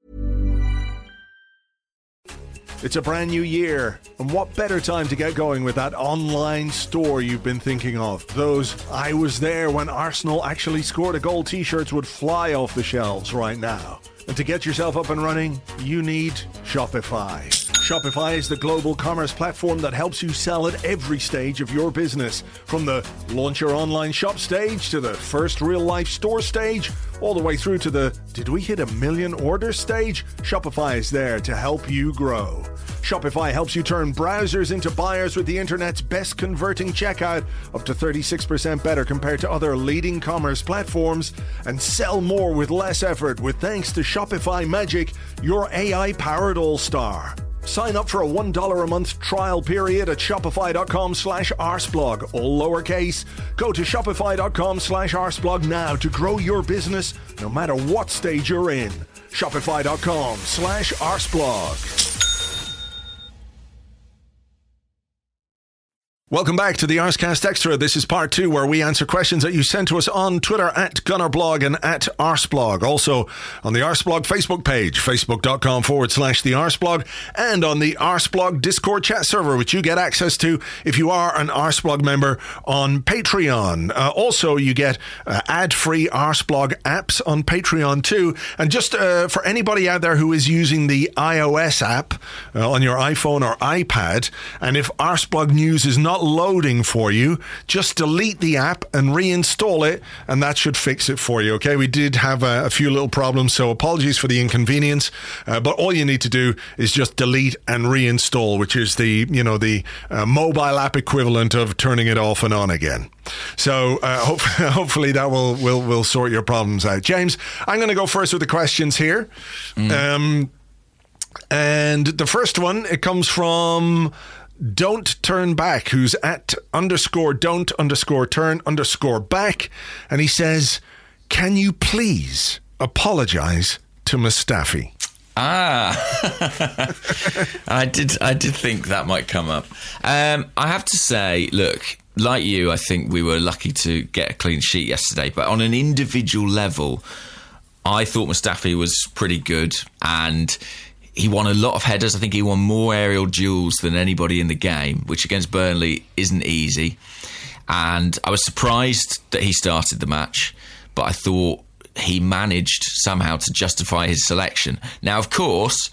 It's a brand new year, and what better time to get going with that online store you've been thinking of? Those "I was there when Arsenal actually scored a goal" t-shirts would fly off the shelves right now. And to get yourself up and running, you need Shopify. Shopify is the global commerce platform that helps you sell at every stage of your business. From the launch your online shop stage to the first real-life store stage, all the way through to the "did we hit 1 million orders" stage, Shopify is there to help you grow. Shopify helps you turn browsers into buyers with the internet's best converting checkout, up to 36% better compared to other leading commerce platforms, and sell more with less effort with thanks to Shopify Magic, your AI-powered all-star. Sign up for a $1 a month trial period at shopify.com/arsblog, all lowercase. Go to shopify.com/arsblog now to grow your business no matter what stage you're in. Shopify.com/arsblog. Welcome back to the Arscast Extra. This is part 2 where we answer questions that you sent to us on Twitter at Gunnerblog and at Arsblog. Also on the Arsblog Facebook page, facebook.com/the Arsblog, and on the Arsblog Discord chat server, which you get access to if you are an Arsblog member on Patreon. Also, you get ad-free Arsblog apps on Patreon too. And just for anybody out there who is using the iOS app on your iPhone or iPad, and if Arsblog News is not loading for you, just delete the app and reinstall it, and that should fix it for you. Okay, we did have a few little problems, so apologies for the inconvenience, but all you need to do is just delete and reinstall, which is the mobile app equivalent of turning it off and on again. So hopefully that will sort your problems out. James, I'm going to go first with the questions here. And the first one, it comes from Don't Turn Back, who's at _don't_turn_back, and he says, "Can you please apologise to Mustafi?" I did think that might come up. I have to say, look, like you, I think we were lucky to get a clean sheet yesterday, but on an individual level, I thought Mustafi was pretty good, and he won a lot of headers. I think he won more aerial duels than anybody in the game, which against Burnley isn't easy. And I was surprised that he started the match, but I thought he managed somehow to justify his selection. Now, of course,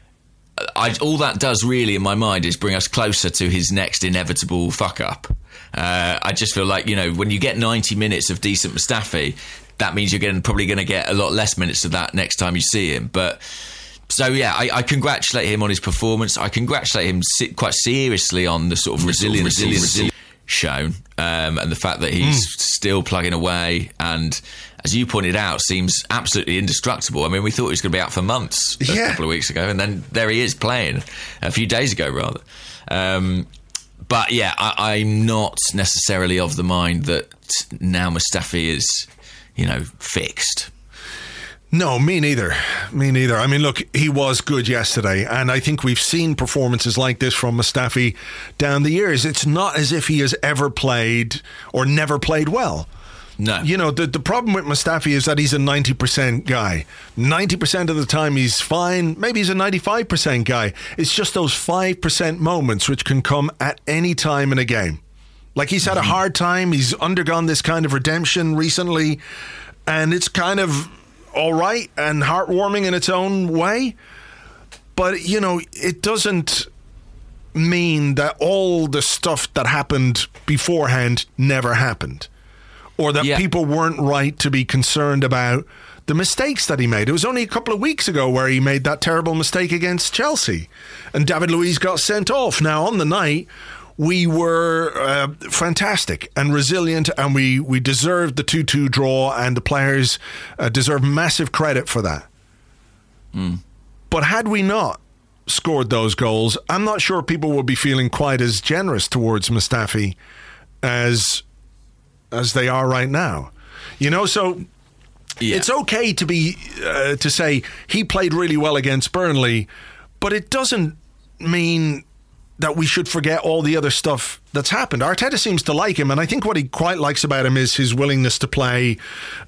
all that does really in my mind is bring us closer to his next inevitable fuck-up. I just feel like, when you get 90 minutes of decent Mustafi, that means you're probably going to get a lot less minutes of that next time you see him. But so, yeah, I congratulate him on his performance. I congratulate him quite seriously on the sort of resilience shown, and the fact that he's still plugging away and, as you pointed out, seems absolutely indestructible. I mean, we thought he was going to be out for months a couple of weeks ago, and then there he is playing a few days ago, rather. But, yeah, I'm not necessarily of the mind that now Mustafi is, fixed. No, me neither. I mean, look, he was good yesterday, and I think we've seen performances like this from Mustafi down the years. It's not as if he has ever played or never played well. No. The problem with Mustafi is that he's a 90% guy. 90% of the time he's fine. Maybe he's a 95% guy. It's just those 5% moments which can come at any time in a game. Like, he's had a hard time. He's undergone this kind of redemption recently, and it's kind of all right and heartwarming in its own way, but it doesn't mean that all the stuff that happened beforehand never happened, or that people weren't right to be concerned about the mistakes that he made. It was only a couple of weeks ago where he made that terrible mistake against Chelsea, and David Luiz got sent off. Now, on the night, we were fantastic and resilient, and we deserved the 2-2 draw, and the players deserve massive credit for that. But had we not scored those goals, I'm not sure people would be feeling quite as generous towards Mustafi as they are right now. You know, so it's okay to be to say he played really well against Burnley, but it doesn't mean that we should forget all the other stuff that's happened. Arteta seems to like him, and I think what he quite likes about him is his willingness to play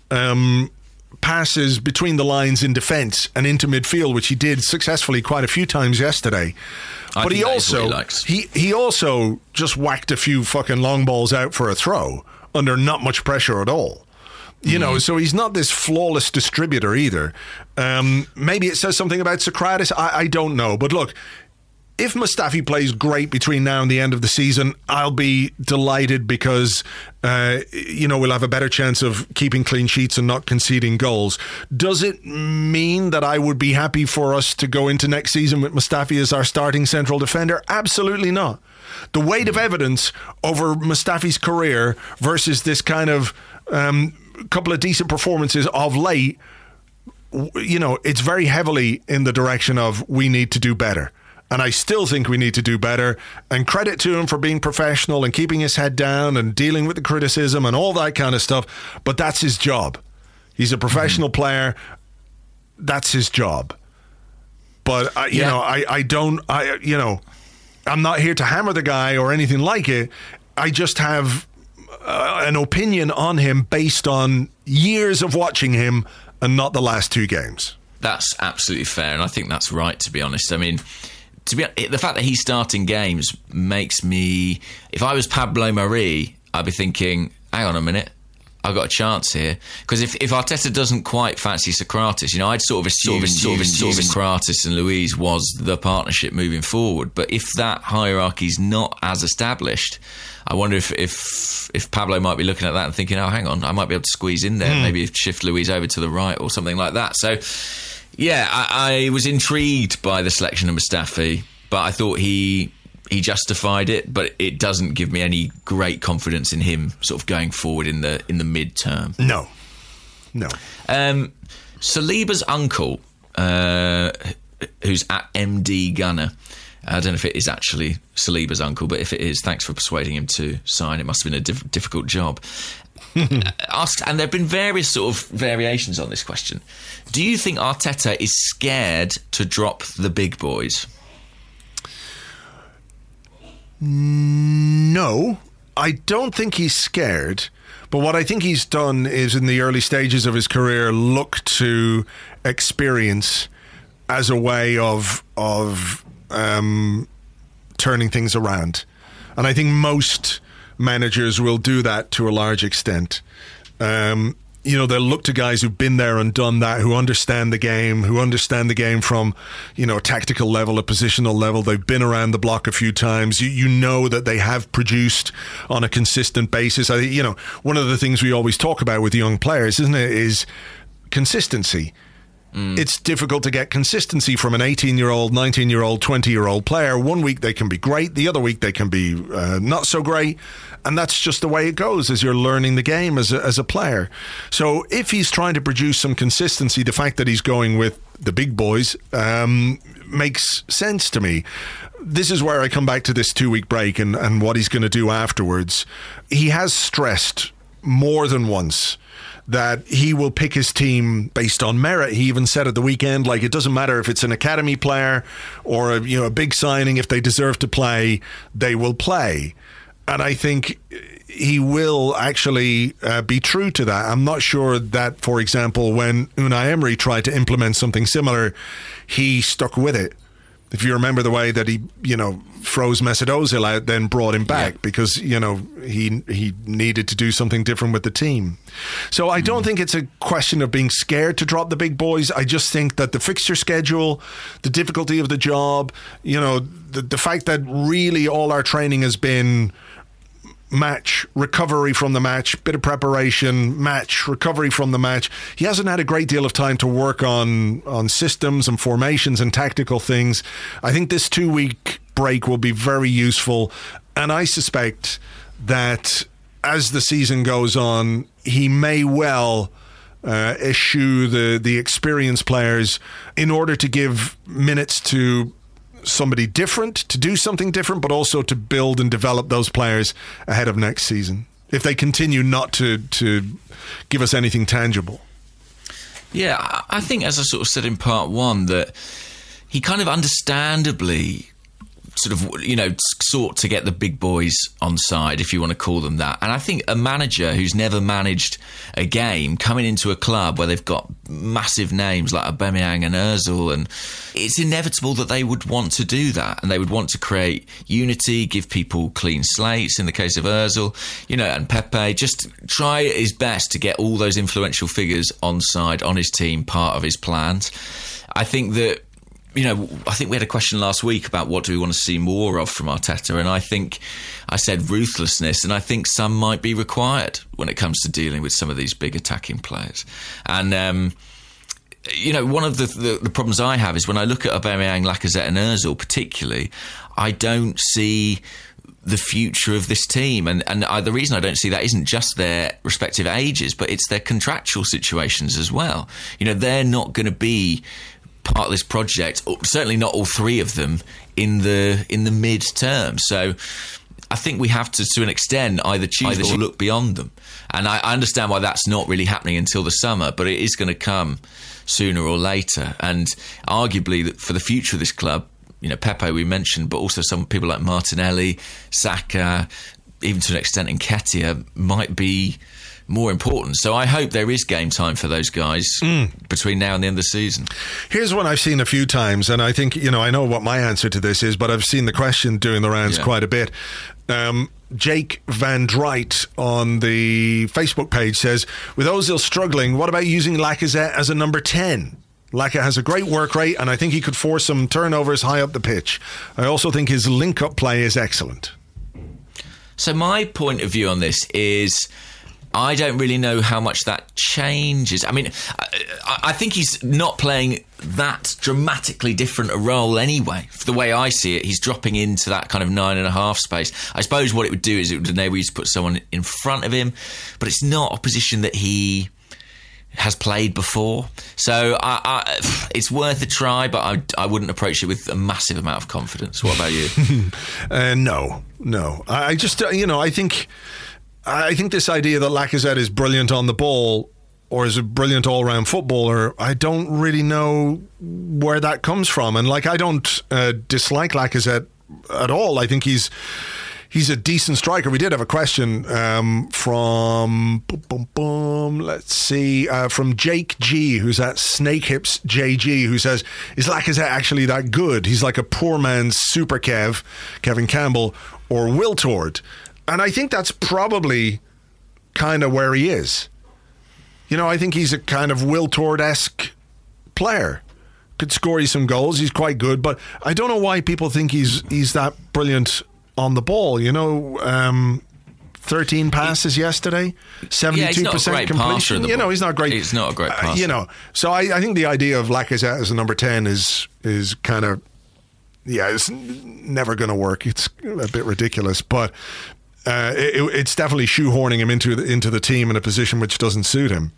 passes between the lines in defence and into midfield, which he did successfully quite a few times yesterday. But he also just whacked a few fucking long balls out for a throw under not much pressure at all. You know, so he's not this flawless distributor either. Maybe it says something about Socrates. I don't know. But look, if Mustafi plays great between now and the end of the season, I'll be delighted because, we'll have a better chance of keeping clean sheets and not conceding goals. Does it mean that I would be happy for us to go into next season with Mustafi as our starting central defender? Absolutely not. The weight of evidence over Mustafi's career versus this kind of couple of decent performances of late, it's very heavily in the direction of we need to do better. And I still think we need to do better. And credit to him for being professional and keeping his head down and dealing with the criticism and all that kind of stuff. But that's his job. He's a professional player. That's his job. But, I'm not here to hammer the guy or anything like it. I just have an opinion on him based on years of watching him and not the last 2 games. That's absolutely fair. And I think that's right, to be honest. I mean, the fact that he's starting games makes me, if I was Pablo Mari, I'd be thinking, hang on a minute, I've got a chance here. Because if Arteta doesn't quite fancy Socrates, I'd sort of assume Socrates and Luiz was the partnership moving forward. But if that hierarchy's not as established, I wonder if Pablo might be looking at that and thinking, oh, hang on, I might be able to squeeze in there, maybe shift Luiz over to the right or something like that. So, yeah, I was intrigued by the selection of Mustafi, but I thought he justified it, but it doesn't give me any great confidence in him sort of going forward in the midterm. No. Saliba's uncle, who's at MD Gunner, I don't know if it is actually Saliba's uncle, but if it is, thanks for persuading him to sign. It must have been a difficult job. Asked, and there have been various sort of variations on this question. Do you think Arteta is scared to drop the big boys? No, I don't think he's scared. But what I think he's done is, in the early stages of his career, look to experience as a way of turning things around. And I think most managers will do that to a large extent. They'll look to guys who've been there and done that, who understand the game from, a tactical level, a positional level. They've been around the block a few times. You know that they have produced on a consistent basis. One of the things we always talk about with young players, isn't it, is consistency. It's difficult to get consistency from an 18-year-old, 19-year-old, 20-year-old player. One week they can be great, the other week they can be not so great, and that's just the way it goes as you're learning the game as a player. So if he's trying to produce some consistency, the fact that he's going with the big boys makes sense to me. This is where I come back to this 2-week break and what he's going to do afterwards. He has stressed more than once that he will pick his team based on merit. He even said at the weekend, it doesn't matter if it's an academy player or a big signing. If they deserve to play, they will play. And I think he will actually be true to that. I'm not sure that, for example, when Unai Emery tried to implement something similar, he stuck with it. If you remember the way that he, froze Mesut Ozil out, then brought him back because, he needed to do something different with the team. So I don't think it's a question of being scared to drop the big boys. I just think that the fixture schedule, the difficulty of the job, the fact that really all our training has been match, recovery from the match, bit of preparation, match, recovery from the match. He hasn't had a great deal of time to work on systems and formations and tactical things. I think this 2-week break will be very useful. And I suspect that as the season goes on, he may well eschew the experienced players in order to give minutes to somebody different, to do something different, but also to build and develop those players ahead of next season, if they continue not to give us anything tangible. Yeah, I think, as I sort of said in part one, that he kind of understandably sort of, sought to get the big boys on side, if you want to call them that. And I think a manager who's never managed a game coming into a club where they've got massive names like Aubameyang and Ozil, and it's inevitable that they would want to do that, and they would want to create unity, give people clean slates in the case of Ozil, and Pepe, just try his best to get all those influential figures on side, on his team, part of his plans. I think that I think we had a question last week about what do we want to see more of from Arteta, and I think I said ruthlessness, and I think some might be required when it comes to dealing with some of these big attacking players. And one of the problems I have is when I look at Aubameyang, Lacazette and Ozil particularly, I don't see the future of this team, and the reason I don't see that isn't just their respective ages, but it's their contractual situations as well. They're not going to be part of this project, certainly not all three of them in the mid-term. So I think we have to an extent, either choose or look beyond them. And I understand why that's not really happening until the summer, but it is going to come sooner or later. And arguably, for the future of this club, Pepe we mentioned, but also some people like Martinelli, Saka, even to an extent Nketiah, might be more important. So I hope there is game time for those guys between now and the end of the season. Here's one I've seen a few times, and I think, I know what my answer to this is, but I've seen the question doing the rounds quite a bit. Jake Van Dreit on the Facebook page says, with Ozil struggling, what about using Lacazette as a number 10? Laka has a great work rate, and I think he could force some turnovers high up the pitch. I also think his link-up play is excellent. So my point of view on this is, I don't really know how much that changes. I mean, I think he's not playing that dramatically different a role anyway. The way I see it, he's dropping into that kind of 9.5 space. I suppose what it would do is it would enable you to put someone in front of him, but it's not a position that he has played before. So it's worth a try, but I wouldn't approach it with a massive amount of confidence. What about you? No. I just, I think this idea that Lacazette is brilliant on the ball or is a brilliant all-round footballer, I don't really know where that comes from. And I don't dislike Lacazette at all. I think he's a decent striker. We did have a question from from Jake G, who's at Snakehips JG, who says, is Lacazette actually that good? He's like a poor man's Super Kevin Campbell, or Wiltord. And I think that's probably kind of where he is. I think he's a kind of Wiltord-esque player. Could score you some goals. He's quite good, but I don't know why people think he's that brilliant on the ball. 13 passes yesterday, 72% completion. He's not great. He's not a great passer. So I think the idea of Lacazette as a number 10 is kind of, it's never going to work. It's a bit ridiculous, but it's definitely shoehorning him into the team in a position which doesn't suit him.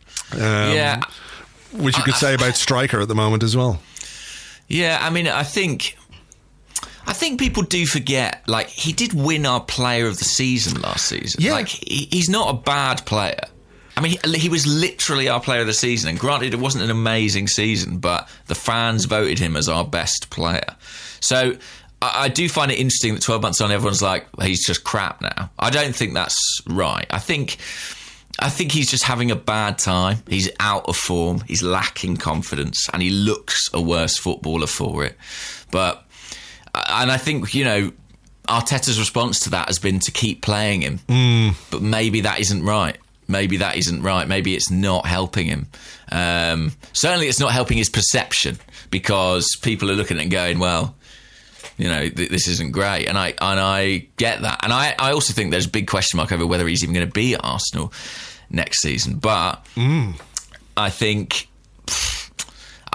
Which you could say about striker at the moment as well. Yeah, I mean, I think people do forget, he did win our player of the season last season. Yeah. He's not a bad player. I mean, he was literally our player of the season, and granted it wasn't an amazing season, but the fans voted him as our best player. So I do find it interesting that 12 months on everyone's like, he's just crap now. I don't think that's right. I think he's just having a bad time. He's out of form. He's lacking confidence, and he looks a worse footballer for it. And I think, Arteta's response to that has been to keep playing him. But maybe that isn't right. Maybe it's not helping him. Certainly it's not helping his perception, because people are looking at it and going, well, this isn't great. And I get that. And I also think there's a big question mark over whether he's even going to be at Arsenal next season. But I think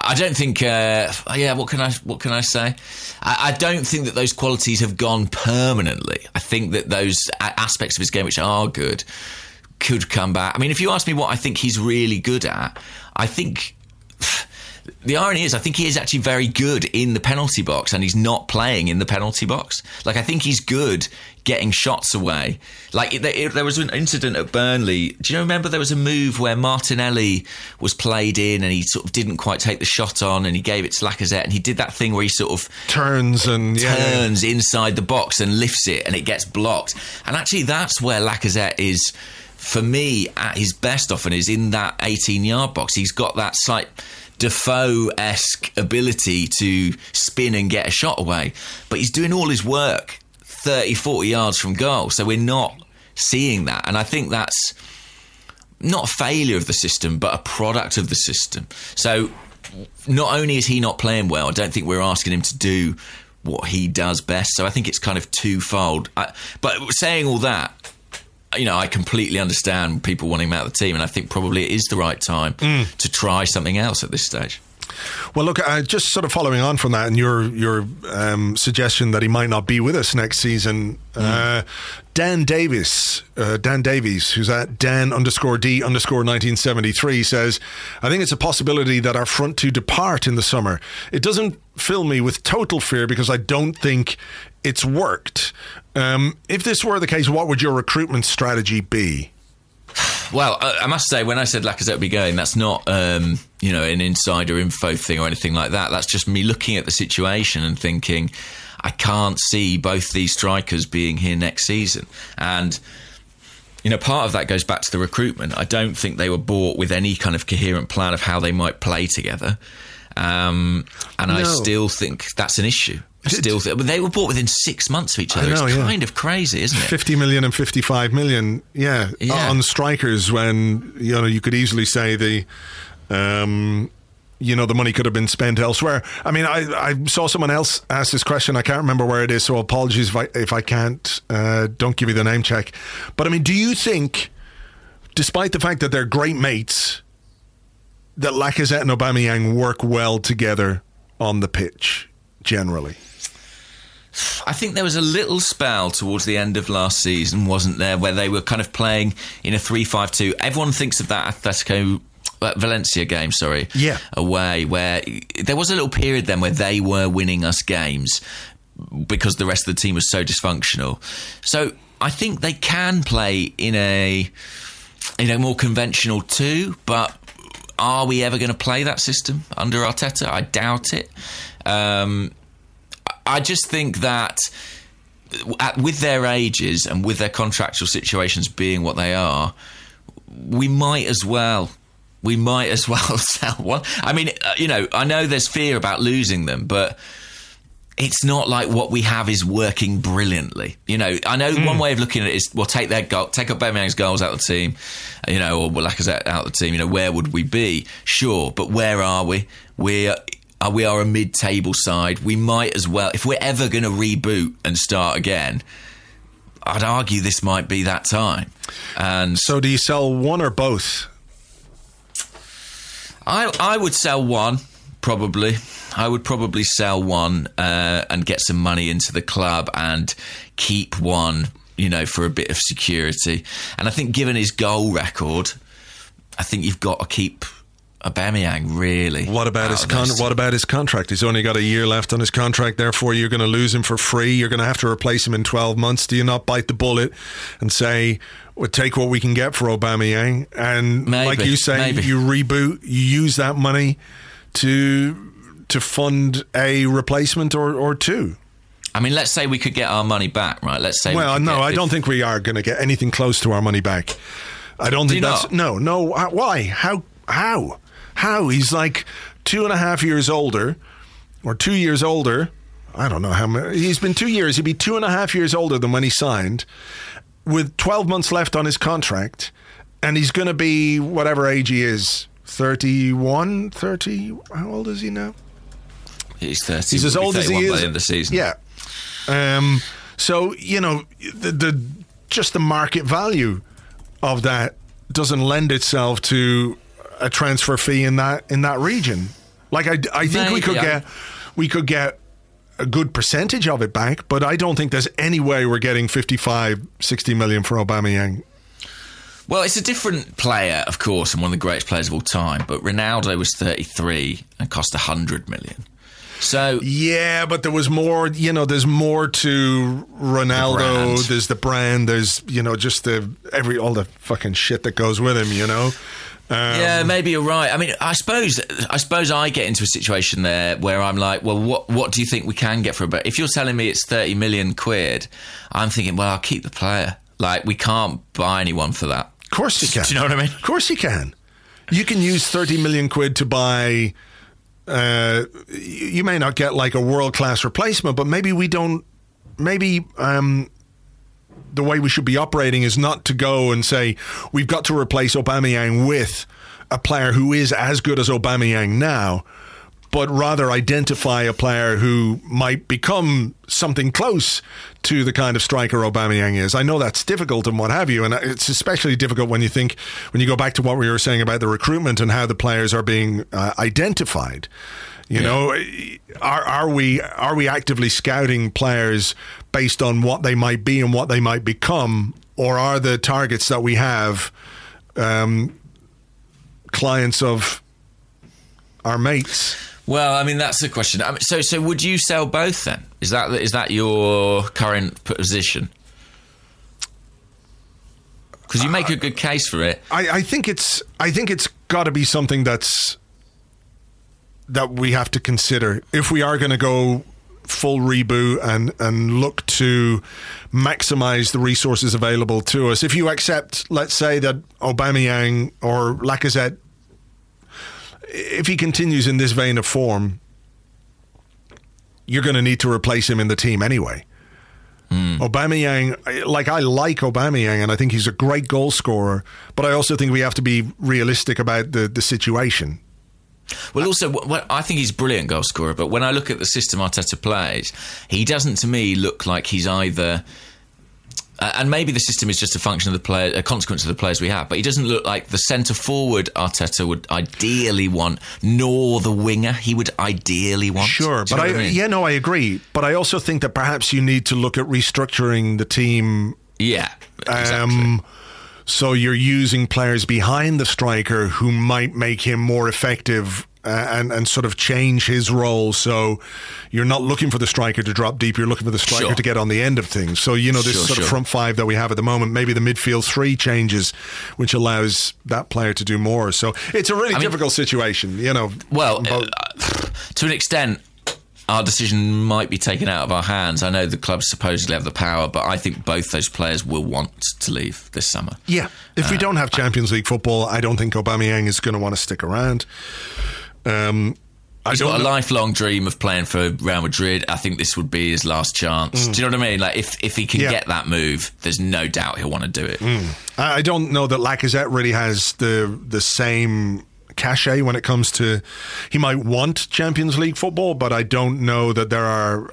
I don't think. What can I say? I don't think that those qualities have gone permanently. I think that those aspects of his game which are good could come back. I mean, if you ask me what I think he's really good at, I think. The irony is, I think he is actually very good in the penalty box, and he's not playing in the penalty box. Like, I think he's good getting shots away. Like, there was an incident at Burnley. Do you remember there was a move where Martinelli was played in and he sort of didn't quite take the shot on, and he gave it to Lacazette, and he did that thing where he sort of turns inside the box and lifts it, and it gets blocked. And actually, that's where Lacazette is, for me, at his best often, is in that 18-yard box. He's got that slight Defoe-esque ability to spin and get a shot away, but he's doing all his work 30, 40 yards from goal, so we're not seeing that. And I think that's not a failure of the system, but a product of the system. So not only is he not playing well, I don't think we're asking him to do what he does best, so I think it's kind of twofold. But saying all that, you know, I completely understand people wanting him out of the team, and I think probably it is the right time to try something else at this stage. Well, look, just sort of following on from that and your suggestion that he might not be with us next season, Dan Davies, who's at Dan_D_1973, says, I think it's a possibility that our front two depart in the summer. It doesn't fill me with total fear because I don't think it's worked. If this were the case, what would your recruitment strategy be? Well, I must say, when I said Lacazette would be going, that's not an insider info thing or anything like that. That's just me looking at the situation and thinking, I can't see both these strikers being here next season. And, you know, part of that goes back to the recruitment. I don't think they were bought with any kind of coherent plan of how they might play together. I still think that's an issue. But they were bought within 6 months of each other. It's kind of crazy, isn't it? 50 million and 55 million, on strikers, when, you know, you could easily say the money could have been spent elsewhere. I mean, I saw someone else ask this question. I can't remember where it is, so apologies if I can't. Don't give me the name check. But I mean, do you think, despite the fact that they're great mates, that Lacazette and Aubameyang work well together on the pitch, generally? I think there was a little spell towards the end of last season, wasn't there, where they were kind of playing in a 3-5-2. Everyone thinks of that Atletico Valencia game, away, where there was a little period then where they were winning us games because the rest of the team was so dysfunctional. So I think they can play in a more conventional 2, but are we ever going to play that system under Arteta? I doubt it. I just think that with their ages and with their contractual situations being what they are, we might as well sell one. I mean, I know there's fear about losing them, but it's not like what we have is working brilliantly. You know, I know one way of looking at it is, well, take Aubameyang's goals out of the team, or Lacazette out of the team. You know, where would we be? Sure, but where are we? We are a mid-table side. We might as well, if we're ever going to reboot and start again, I'd argue this might be that time. And so, do you sell one or both? I would sell one, probably. I would probably sell one and get some money into the club and keep one, for a bit of security. And I think, given his goal record, I think you've got to keep Aubameyang, really. What about his contract? He's only got a year left on his contract, therefore you're going to lose him for free. You're going to have to replace him in 12 months. Do you not bite the bullet and say, we'll take what we can get for Aubameyang, and like you say, you reboot, you use that money to fund a replacement or two? I mean, let's say we could get our money back, right? Let's say. Well, no, I don't think we are going to get anything close to our money back. I don't think that's... No. Why? How? He's like 2.5 years older, or 2 years older. I don't know how many. He's been 2 years. He'd be 2.5 years older than when he signed, with 12 months left on his contract, and he's going to be whatever age he is, 31, 30. How old is he now? He's 30. He's as old as he is by the end of the season. Yeah. So the just the market value of that doesn't lend itself to a transfer fee in that region. Like I think we could get a good percentage of it back, but I don't think there's any way we're getting 55-60 million for Aubameyang. Well, it's a different player, of course, and one of the greatest players of all time, but Ronaldo was 33 and cost 100 million. So yeah, but there was more, there's more to Ronaldo. There's the brand, there's, just all the fucking shit that goes with him, yeah, maybe you're right. I mean, I suppose I get into a situation there where I'm like, well, what do you think we can get for it? If you're telling me it's 30 million quid, I'm thinking, well, I'll keep the player. Like, we can't buy anyone for that. Of course you can. Do you know what I mean? Of course you can. You can use 30 million quid to buy... you may not get like a world-class replacement, but maybe the way we should be operating is not to go and say we've got to replace Aubameyang with a player who is as good as Aubameyang now, but rather identify a player who might become something close to the kind of striker Aubameyang is. I know that's difficult and what have you, and it's especially difficult when you go back to what we were saying about the recruitment and how the players are being identified. Are we actively scouting players based on what they might be and what they might become, or are the targets that we have clients of our mates? Well, I mean, that's the question. I mean, so would you sell both then? Is that your current position? Because you make a good case for it. I think it's got to be something that we have to consider if we are going to go full reboot and look to maximize the resources available to us. If you accept, let's say, that Aubameyang or Lacazette, if he continues in this vein of form, you're going to need to replace him in the team anyway. Aubameyang, I like Aubameyang, and I think he's a great goal scorer, but I also think we have to be realistic about the situation. Well, also, I think he's a brilliant goal scorer, but when I look at the system Arteta plays, he doesn't, to me, look like he's either... and maybe the system is just a function of the player, a consequence of the players we have, but he doesn't look like the centre-forward Arteta would ideally want, nor the winger he would ideally want. Sure, but I agree. But I also think that perhaps you need to look at restructuring the team. Yeah, exactly. So you're using players behind the striker who might make him more effective and sort of change his role. So you're not looking for the striker to drop deep, you're looking for the striker to get on the end of things. So, this sort of front five that we have at the moment, maybe the midfield three changes, which allows that player to do more. So it's a really difficult situation, Well, to an extent, our decision might be taken out of our hands. I know the club supposedly have the power, but I think both those players will want to leave this summer. Yeah. If we don't have Champions League football, I don't think Aubameyang is going to want to stick around. He's got a lifelong dream of playing for Real Madrid. I think this would be his last chance. Do you know what I mean? Like, if he can get that move, there's no doubt he'll want to do it. I don't know that Lacazette really has the same cachet when it comes to... He might want Champions League football, but I don't know that there are...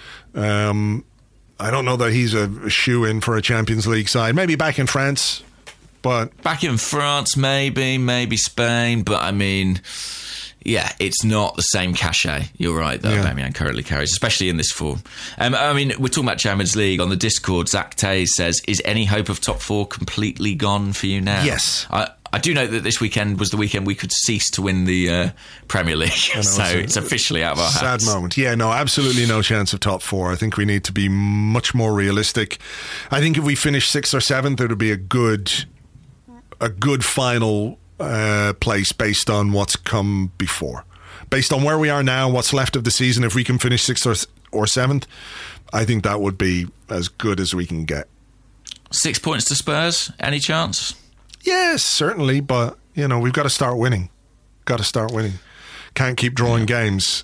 I don't know that he's a shoe-in for a Champions League side. Maybe back in France, but... Back in France, maybe Spain, but I mean... Yeah, it's not the same cachet. You're right, though, Aubameyang currently carries, especially in this form. I mean, we're talking about Champions League. On the Discord, Zach Tays says, is any hope of top four completely gone for you now? Yes. I do know that this weekend was the weekend we could cease to win the Premier League. So it's officially out of our hands. Sad moment. Yeah, no, absolutely no chance of top four. I think we need to be much more realistic. I think if we finish 6th or 7th, it would be a good final place based on what's come before. Based on where we are now, what's left of the season, if we can finish 6th or 7th, I think that would be as good as we can get. 6 points to Spurs, any chance? Yes, certainly, but we've got to start winning. Can't keep drawing games.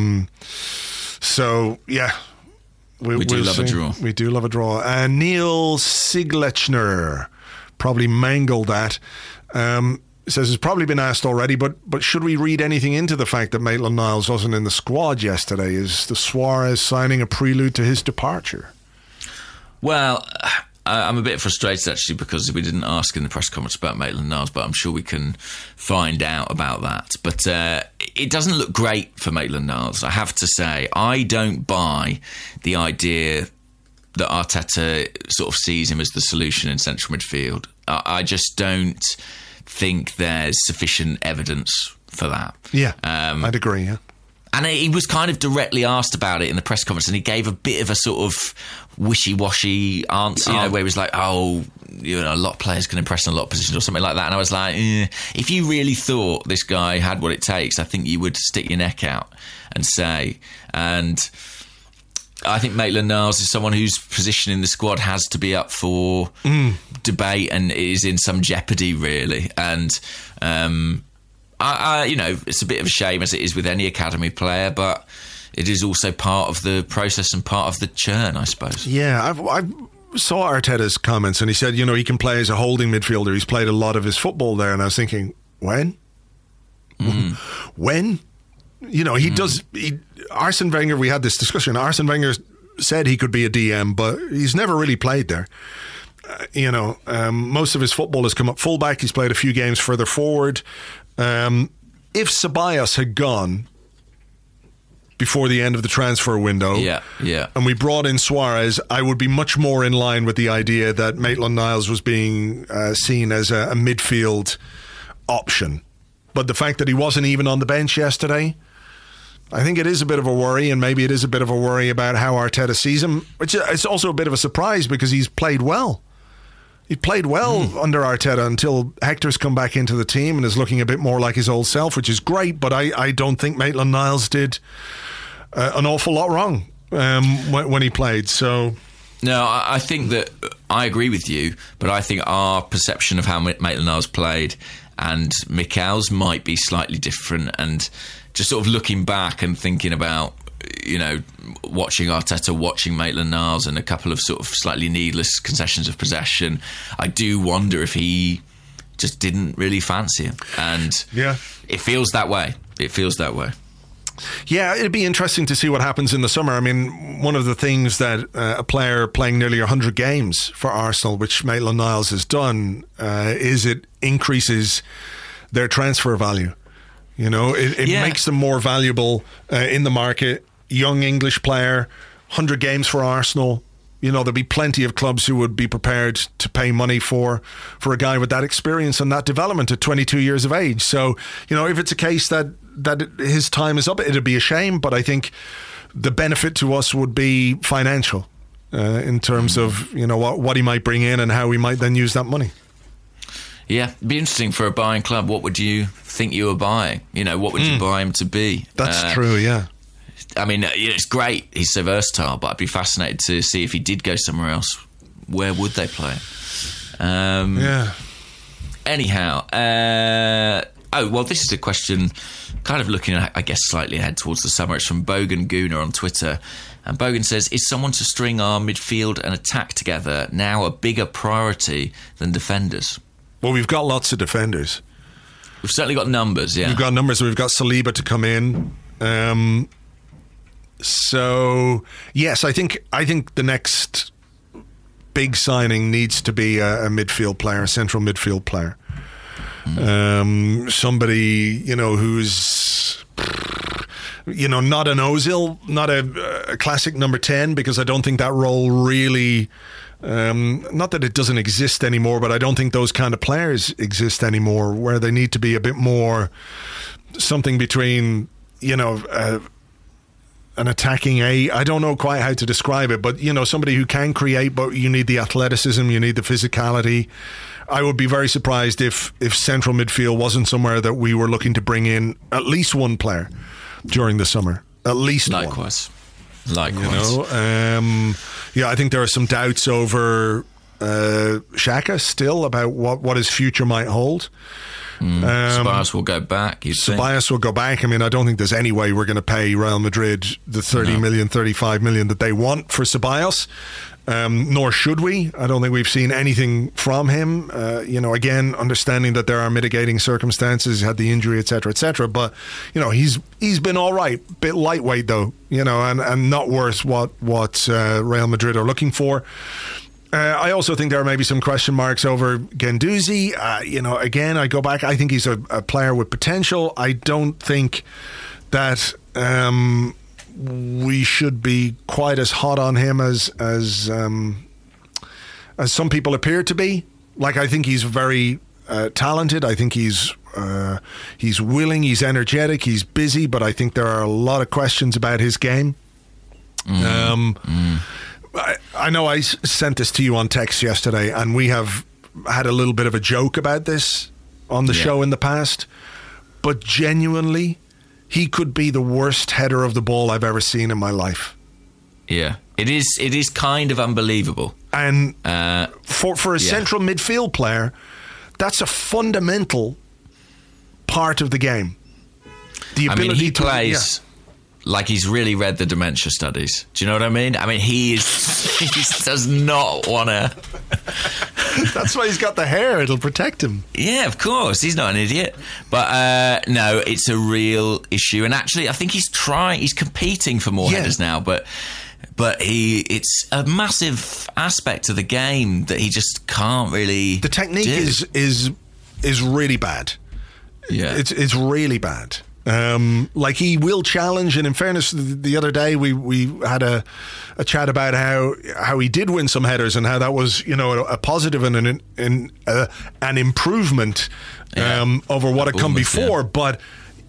So yeah, we do love a draw. We do love a draw. Neil Siglechner probably mangled that. Says it's probably been asked already, but should we read anything into the fact that Maitland-Niles wasn't in the squad yesterday? Is the Suarez signing a prelude to his departure? Well, I'm a bit frustrated actually because we didn't ask in the press conference about Maitland-Niles, but I'm sure we can find out about that. But it doesn't look great for Maitland-Niles, I have to say. I don't buy the idea that Arteta sort of sees him as the solution in central midfield. I just don't think there's sufficient evidence for that. Yeah, I'd agree, yeah. And he was kind of directly asked about it in the press conference, and he gave a bit of a sort of wishy-washy answer, where he was like, a lot of players can impress in a lot of positions or something like that. And I was like, if you really thought this guy had what it takes, I think you would stick your neck out and say. And I think Maitland-Niles is someone whose position in the squad has to be up for debate and is in some jeopardy, really. And it's a bit of a shame, as it is with any academy player, but it is also part of the process and part of the churn, I suppose. Yeah, I saw Arteta's comments, and he said, he can play as a holding midfielder. He's played a lot of his football there, and I was thinking, when? When? He does. Arsene Wenger, we had this discussion. Arsene Wenger said he could be a DM, but he's never really played there. Most of his football has come up fullback. He's played a few games further forward. If Ceballos had gone before the end of the transfer window, and we brought in Suarez, I would be much more in line with the idea that Maitland-Niles was being seen as a midfield option. But the fact that he wasn't even on the bench yesterday, I think it is a bit of a worry, and maybe it is a bit of a worry about how Arteta sees him, which is also a bit of a surprise because he's played well. He played well under Arteta until Hector's come back into the team and is looking a bit more like his old self, which is great, but I don't think Maitland-Niles did an awful lot wrong when he played. So, no, I think that I agree with you, but I think our perception of how Maitland-Niles played and Mikel's might be slightly different. And just sort of looking back and thinking about, watching Arteta, watching Maitland-Niles and a couple of sort of slightly needless concessions of possession, I do wonder if he just didn't really fancy him. And it feels that way. Yeah, it'd be interesting to see what happens in the summer. I mean, one of the things that a player playing nearly 100 games for Arsenal, which Maitland-Niles has done, is it increases their transfer value. It makes them more valuable in the market. Young English player, 100 games for Arsenal. There'll be plenty of clubs who would be prepared to pay money for a guy with that experience and that development at 22 years of age. So, if it's a case that his time is up, it'd be a shame. But I think the benefit to us would be financial in terms of, what he might bring in and how we might then use that money. Yeah, it'd be interesting for a buying club. What would you think you were buying? What would you buy him to be? That's true, yeah. I mean, it's great. He's so versatile, but I'd be fascinated to see if he did go somewhere else. Where would they play? Anyhow, this is a question kind of looking, I guess, slightly ahead towards the summer. It's from Bogan Gooner on Twitter. And Bogan says, is someone to string our midfield and attack together now a bigger priority than defenders? Well, we've got lots of defenders. We've certainly got numbers, yeah. We've got numbers. We've got Saliba to come in. So, yes, I think the next big signing needs to be a midfield player, a central midfield player. Somebody, who's, not an Ozil, not a classic number 10, because I don't think that role really... not that it doesn't exist anymore, but I don't think those kind of players exist anymore, where they need to be a bit more something between, an attacking I don't know quite how to describe it, but somebody who can create, but you need the athleticism, you need the physicality. I would be very surprised if central midfield wasn't somewhere that we were looking to bring in at least one player during the summer, at least Likewise. I think there are some doubts over Xhaka still about what his future might hold. Ceballos will go back. Ceballos will go back. I mean, I don't think there's any way we're going to pay Real Madrid the 30 million, 35 million that they want for Ceballos. Nor should we. I don't think we've seen anything from him. Again, understanding that there are mitigating circumstances, he had the injury, etc., but he's been all right. Bit lightweight though, and not worth what Real Madrid are looking for. I also think there are maybe some question marks over Guendouzi. Again, I go back. I think he's a player with potential. I don't think that we should be quite as hot on him as some people appear to be. Like, I think he's very talented. I think he's willing. He's energetic. He's busy. But I think there are a lot of questions about his game. I know I sent this to you on text yesterday, and we have had a little bit of a joke about this on the show in the past, but genuinely, he could be the worst header of the ball I've ever seen in my life. Yeah, it is kind of unbelievable. And for a central midfield player, that's a fundamental part of the game. The ability he plays... like he's really read the dementia studies. Do you know what I mean? I mean, he does not want to... That's why he's got the hair. It'll protect him. Yeah, of course. He's not an idiot. But no, it's a real issue. And actually, I think he's competing for more headers now. But it's a massive aspect of the game that he just can't really... The technique is really bad. Yeah. It's really bad. Like, he will challenge, and in fairness, the other day we had a chat about how he did win some headers and how that was, a positive and an improvement over what had come before. Yeah. But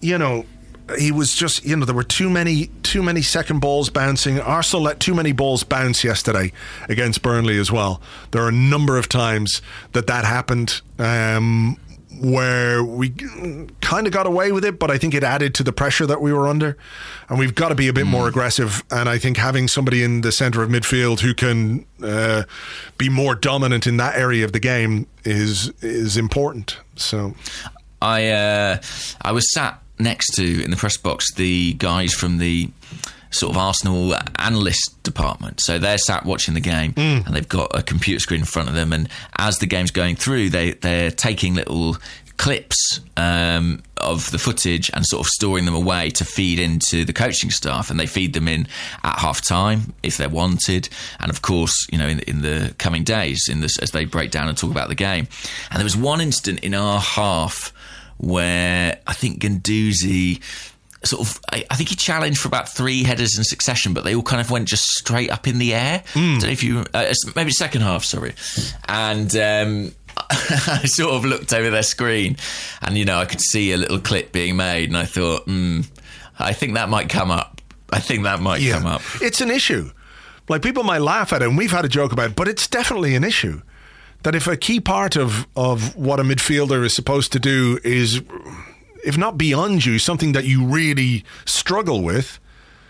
he was just, there were too many second balls bouncing. Arsenal let too many balls bounce yesterday against Burnley as well. There are a number of times that happened. Where we kind of got away with it, but I think it added to the pressure that we were under, and we've got to be a bit more aggressive. And I think having somebody in the centre of midfield who can be more dominant in that area of the game is important. So, I was sat next to, in the press box, the guys from the sort of Arsenal analyst department. So they're sat watching the game and they've got a computer screen in front of them, and as the game's going through, they're taking little clips of the footage and sort of storing them away to feed into the coaching staff, and they feed them in at half time if they're wanted, and of course in the coming days as they break down and talk about the game. And there was one instant in our half where I think Guendouzi I think he challenged for about 3 headers in succession, but they all kind of went just straight up in the air. I don't know if you... maybe second half, sorry. And I sort of looked over their screen and, I could see a little clip being made, and I thought, I think that might come up. Come up. It's an issue. Like, people might laugh at it, and we've had a joke about it, but it's definitely an issue. That if a key part of what a midfielder is supposed to do is... if not beyond you, something that you really struggle with,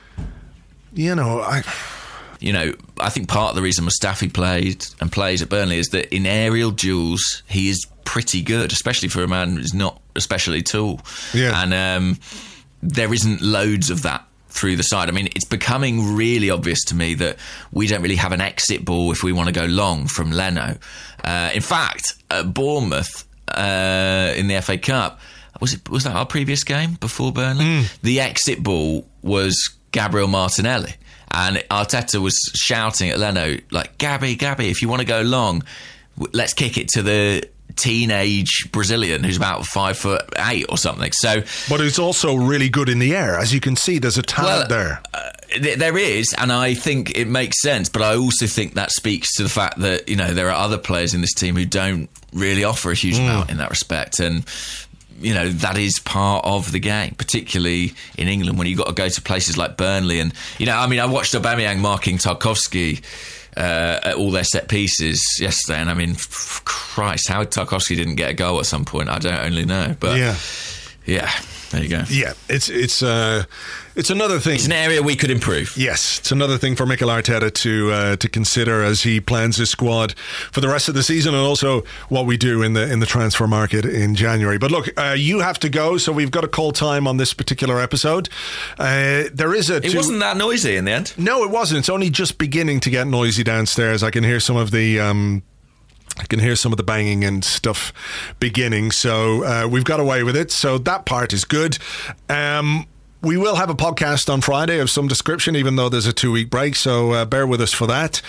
I think part of the reason Mustafi plays at Burnley is that in aerial duels, he is pretty good, especially for a man who's not especially tall. Yeah. And there isn't loads of that through the side. I mean, it's becoming really obvious to me that we don't really have an exit ball if we want to go long from Leno. In fact, at Bournemouth in the FA Cup, was that our previous game before Burnley? The exit ball was Gabriel Martinelli, and Arteta was shouting at Leno like, Gabby, if you want to go long, let's kick it to the teenage Brazilian who's about 5'8" or something. So, but who's also really good in the air. As you can see, there's a talent there. There is, and I think it makes sense, but I also think that speaks to the fact that there are other players in this team who don't really offer a huge amount in that respect, and that is part of the game, particularly in England when you've got to go to places like Burnley. And, I watched Aubameyang marking Tarkowski at all their set pieces yesterday. And, Christ, how Tarkowski didn't get a goal at some point, I don't only know. But, yeah, there you go. Yeah, it's another thing. It's an area we could improve. Yes, it's another thing for Mikel Arteta to consider as he plans his squad for the rest of the season, and also what we do in the transfer market in January. But look, you have to go, so we've got to call time on this particular episode. There is It wasn't that noisy in the end. No, it wasn't. It's only just beginning to get noisy downstairs. I can hear some of the banging and stuff beginning, so we've got away with it, so that part is good. We will have a podcast on Friday of some description, even though there's a 2-week break, so bear with us for that.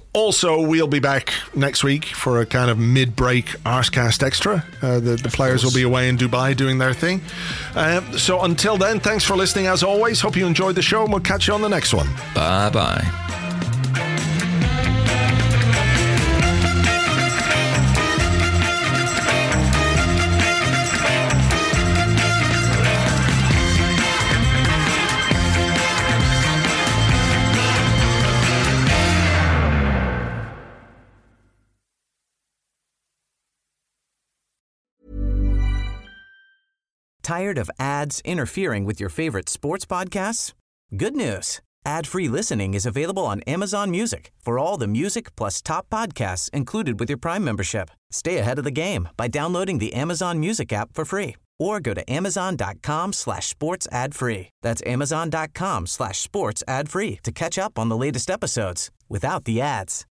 Also, we'll be back next week for a kind of mid-break Arscast Extra. The players will be away in Dubai doing their thing. So until then, thanks for listening as always. Hope you enjoyed the show, and we'll catch you on the next one. Bye-bye. Tired of ads interfering with your favorite sports podcasts? Good news. Ad-free listening is available on Amazon Music for all the music plus top podcasts included with your Prime membership. Stay ahead of the game by downloading the Amazon Music app for free or go to amazon.com/sports ad free. That's amazon.com/sports ad free to catch up on the latest episodes without the ads.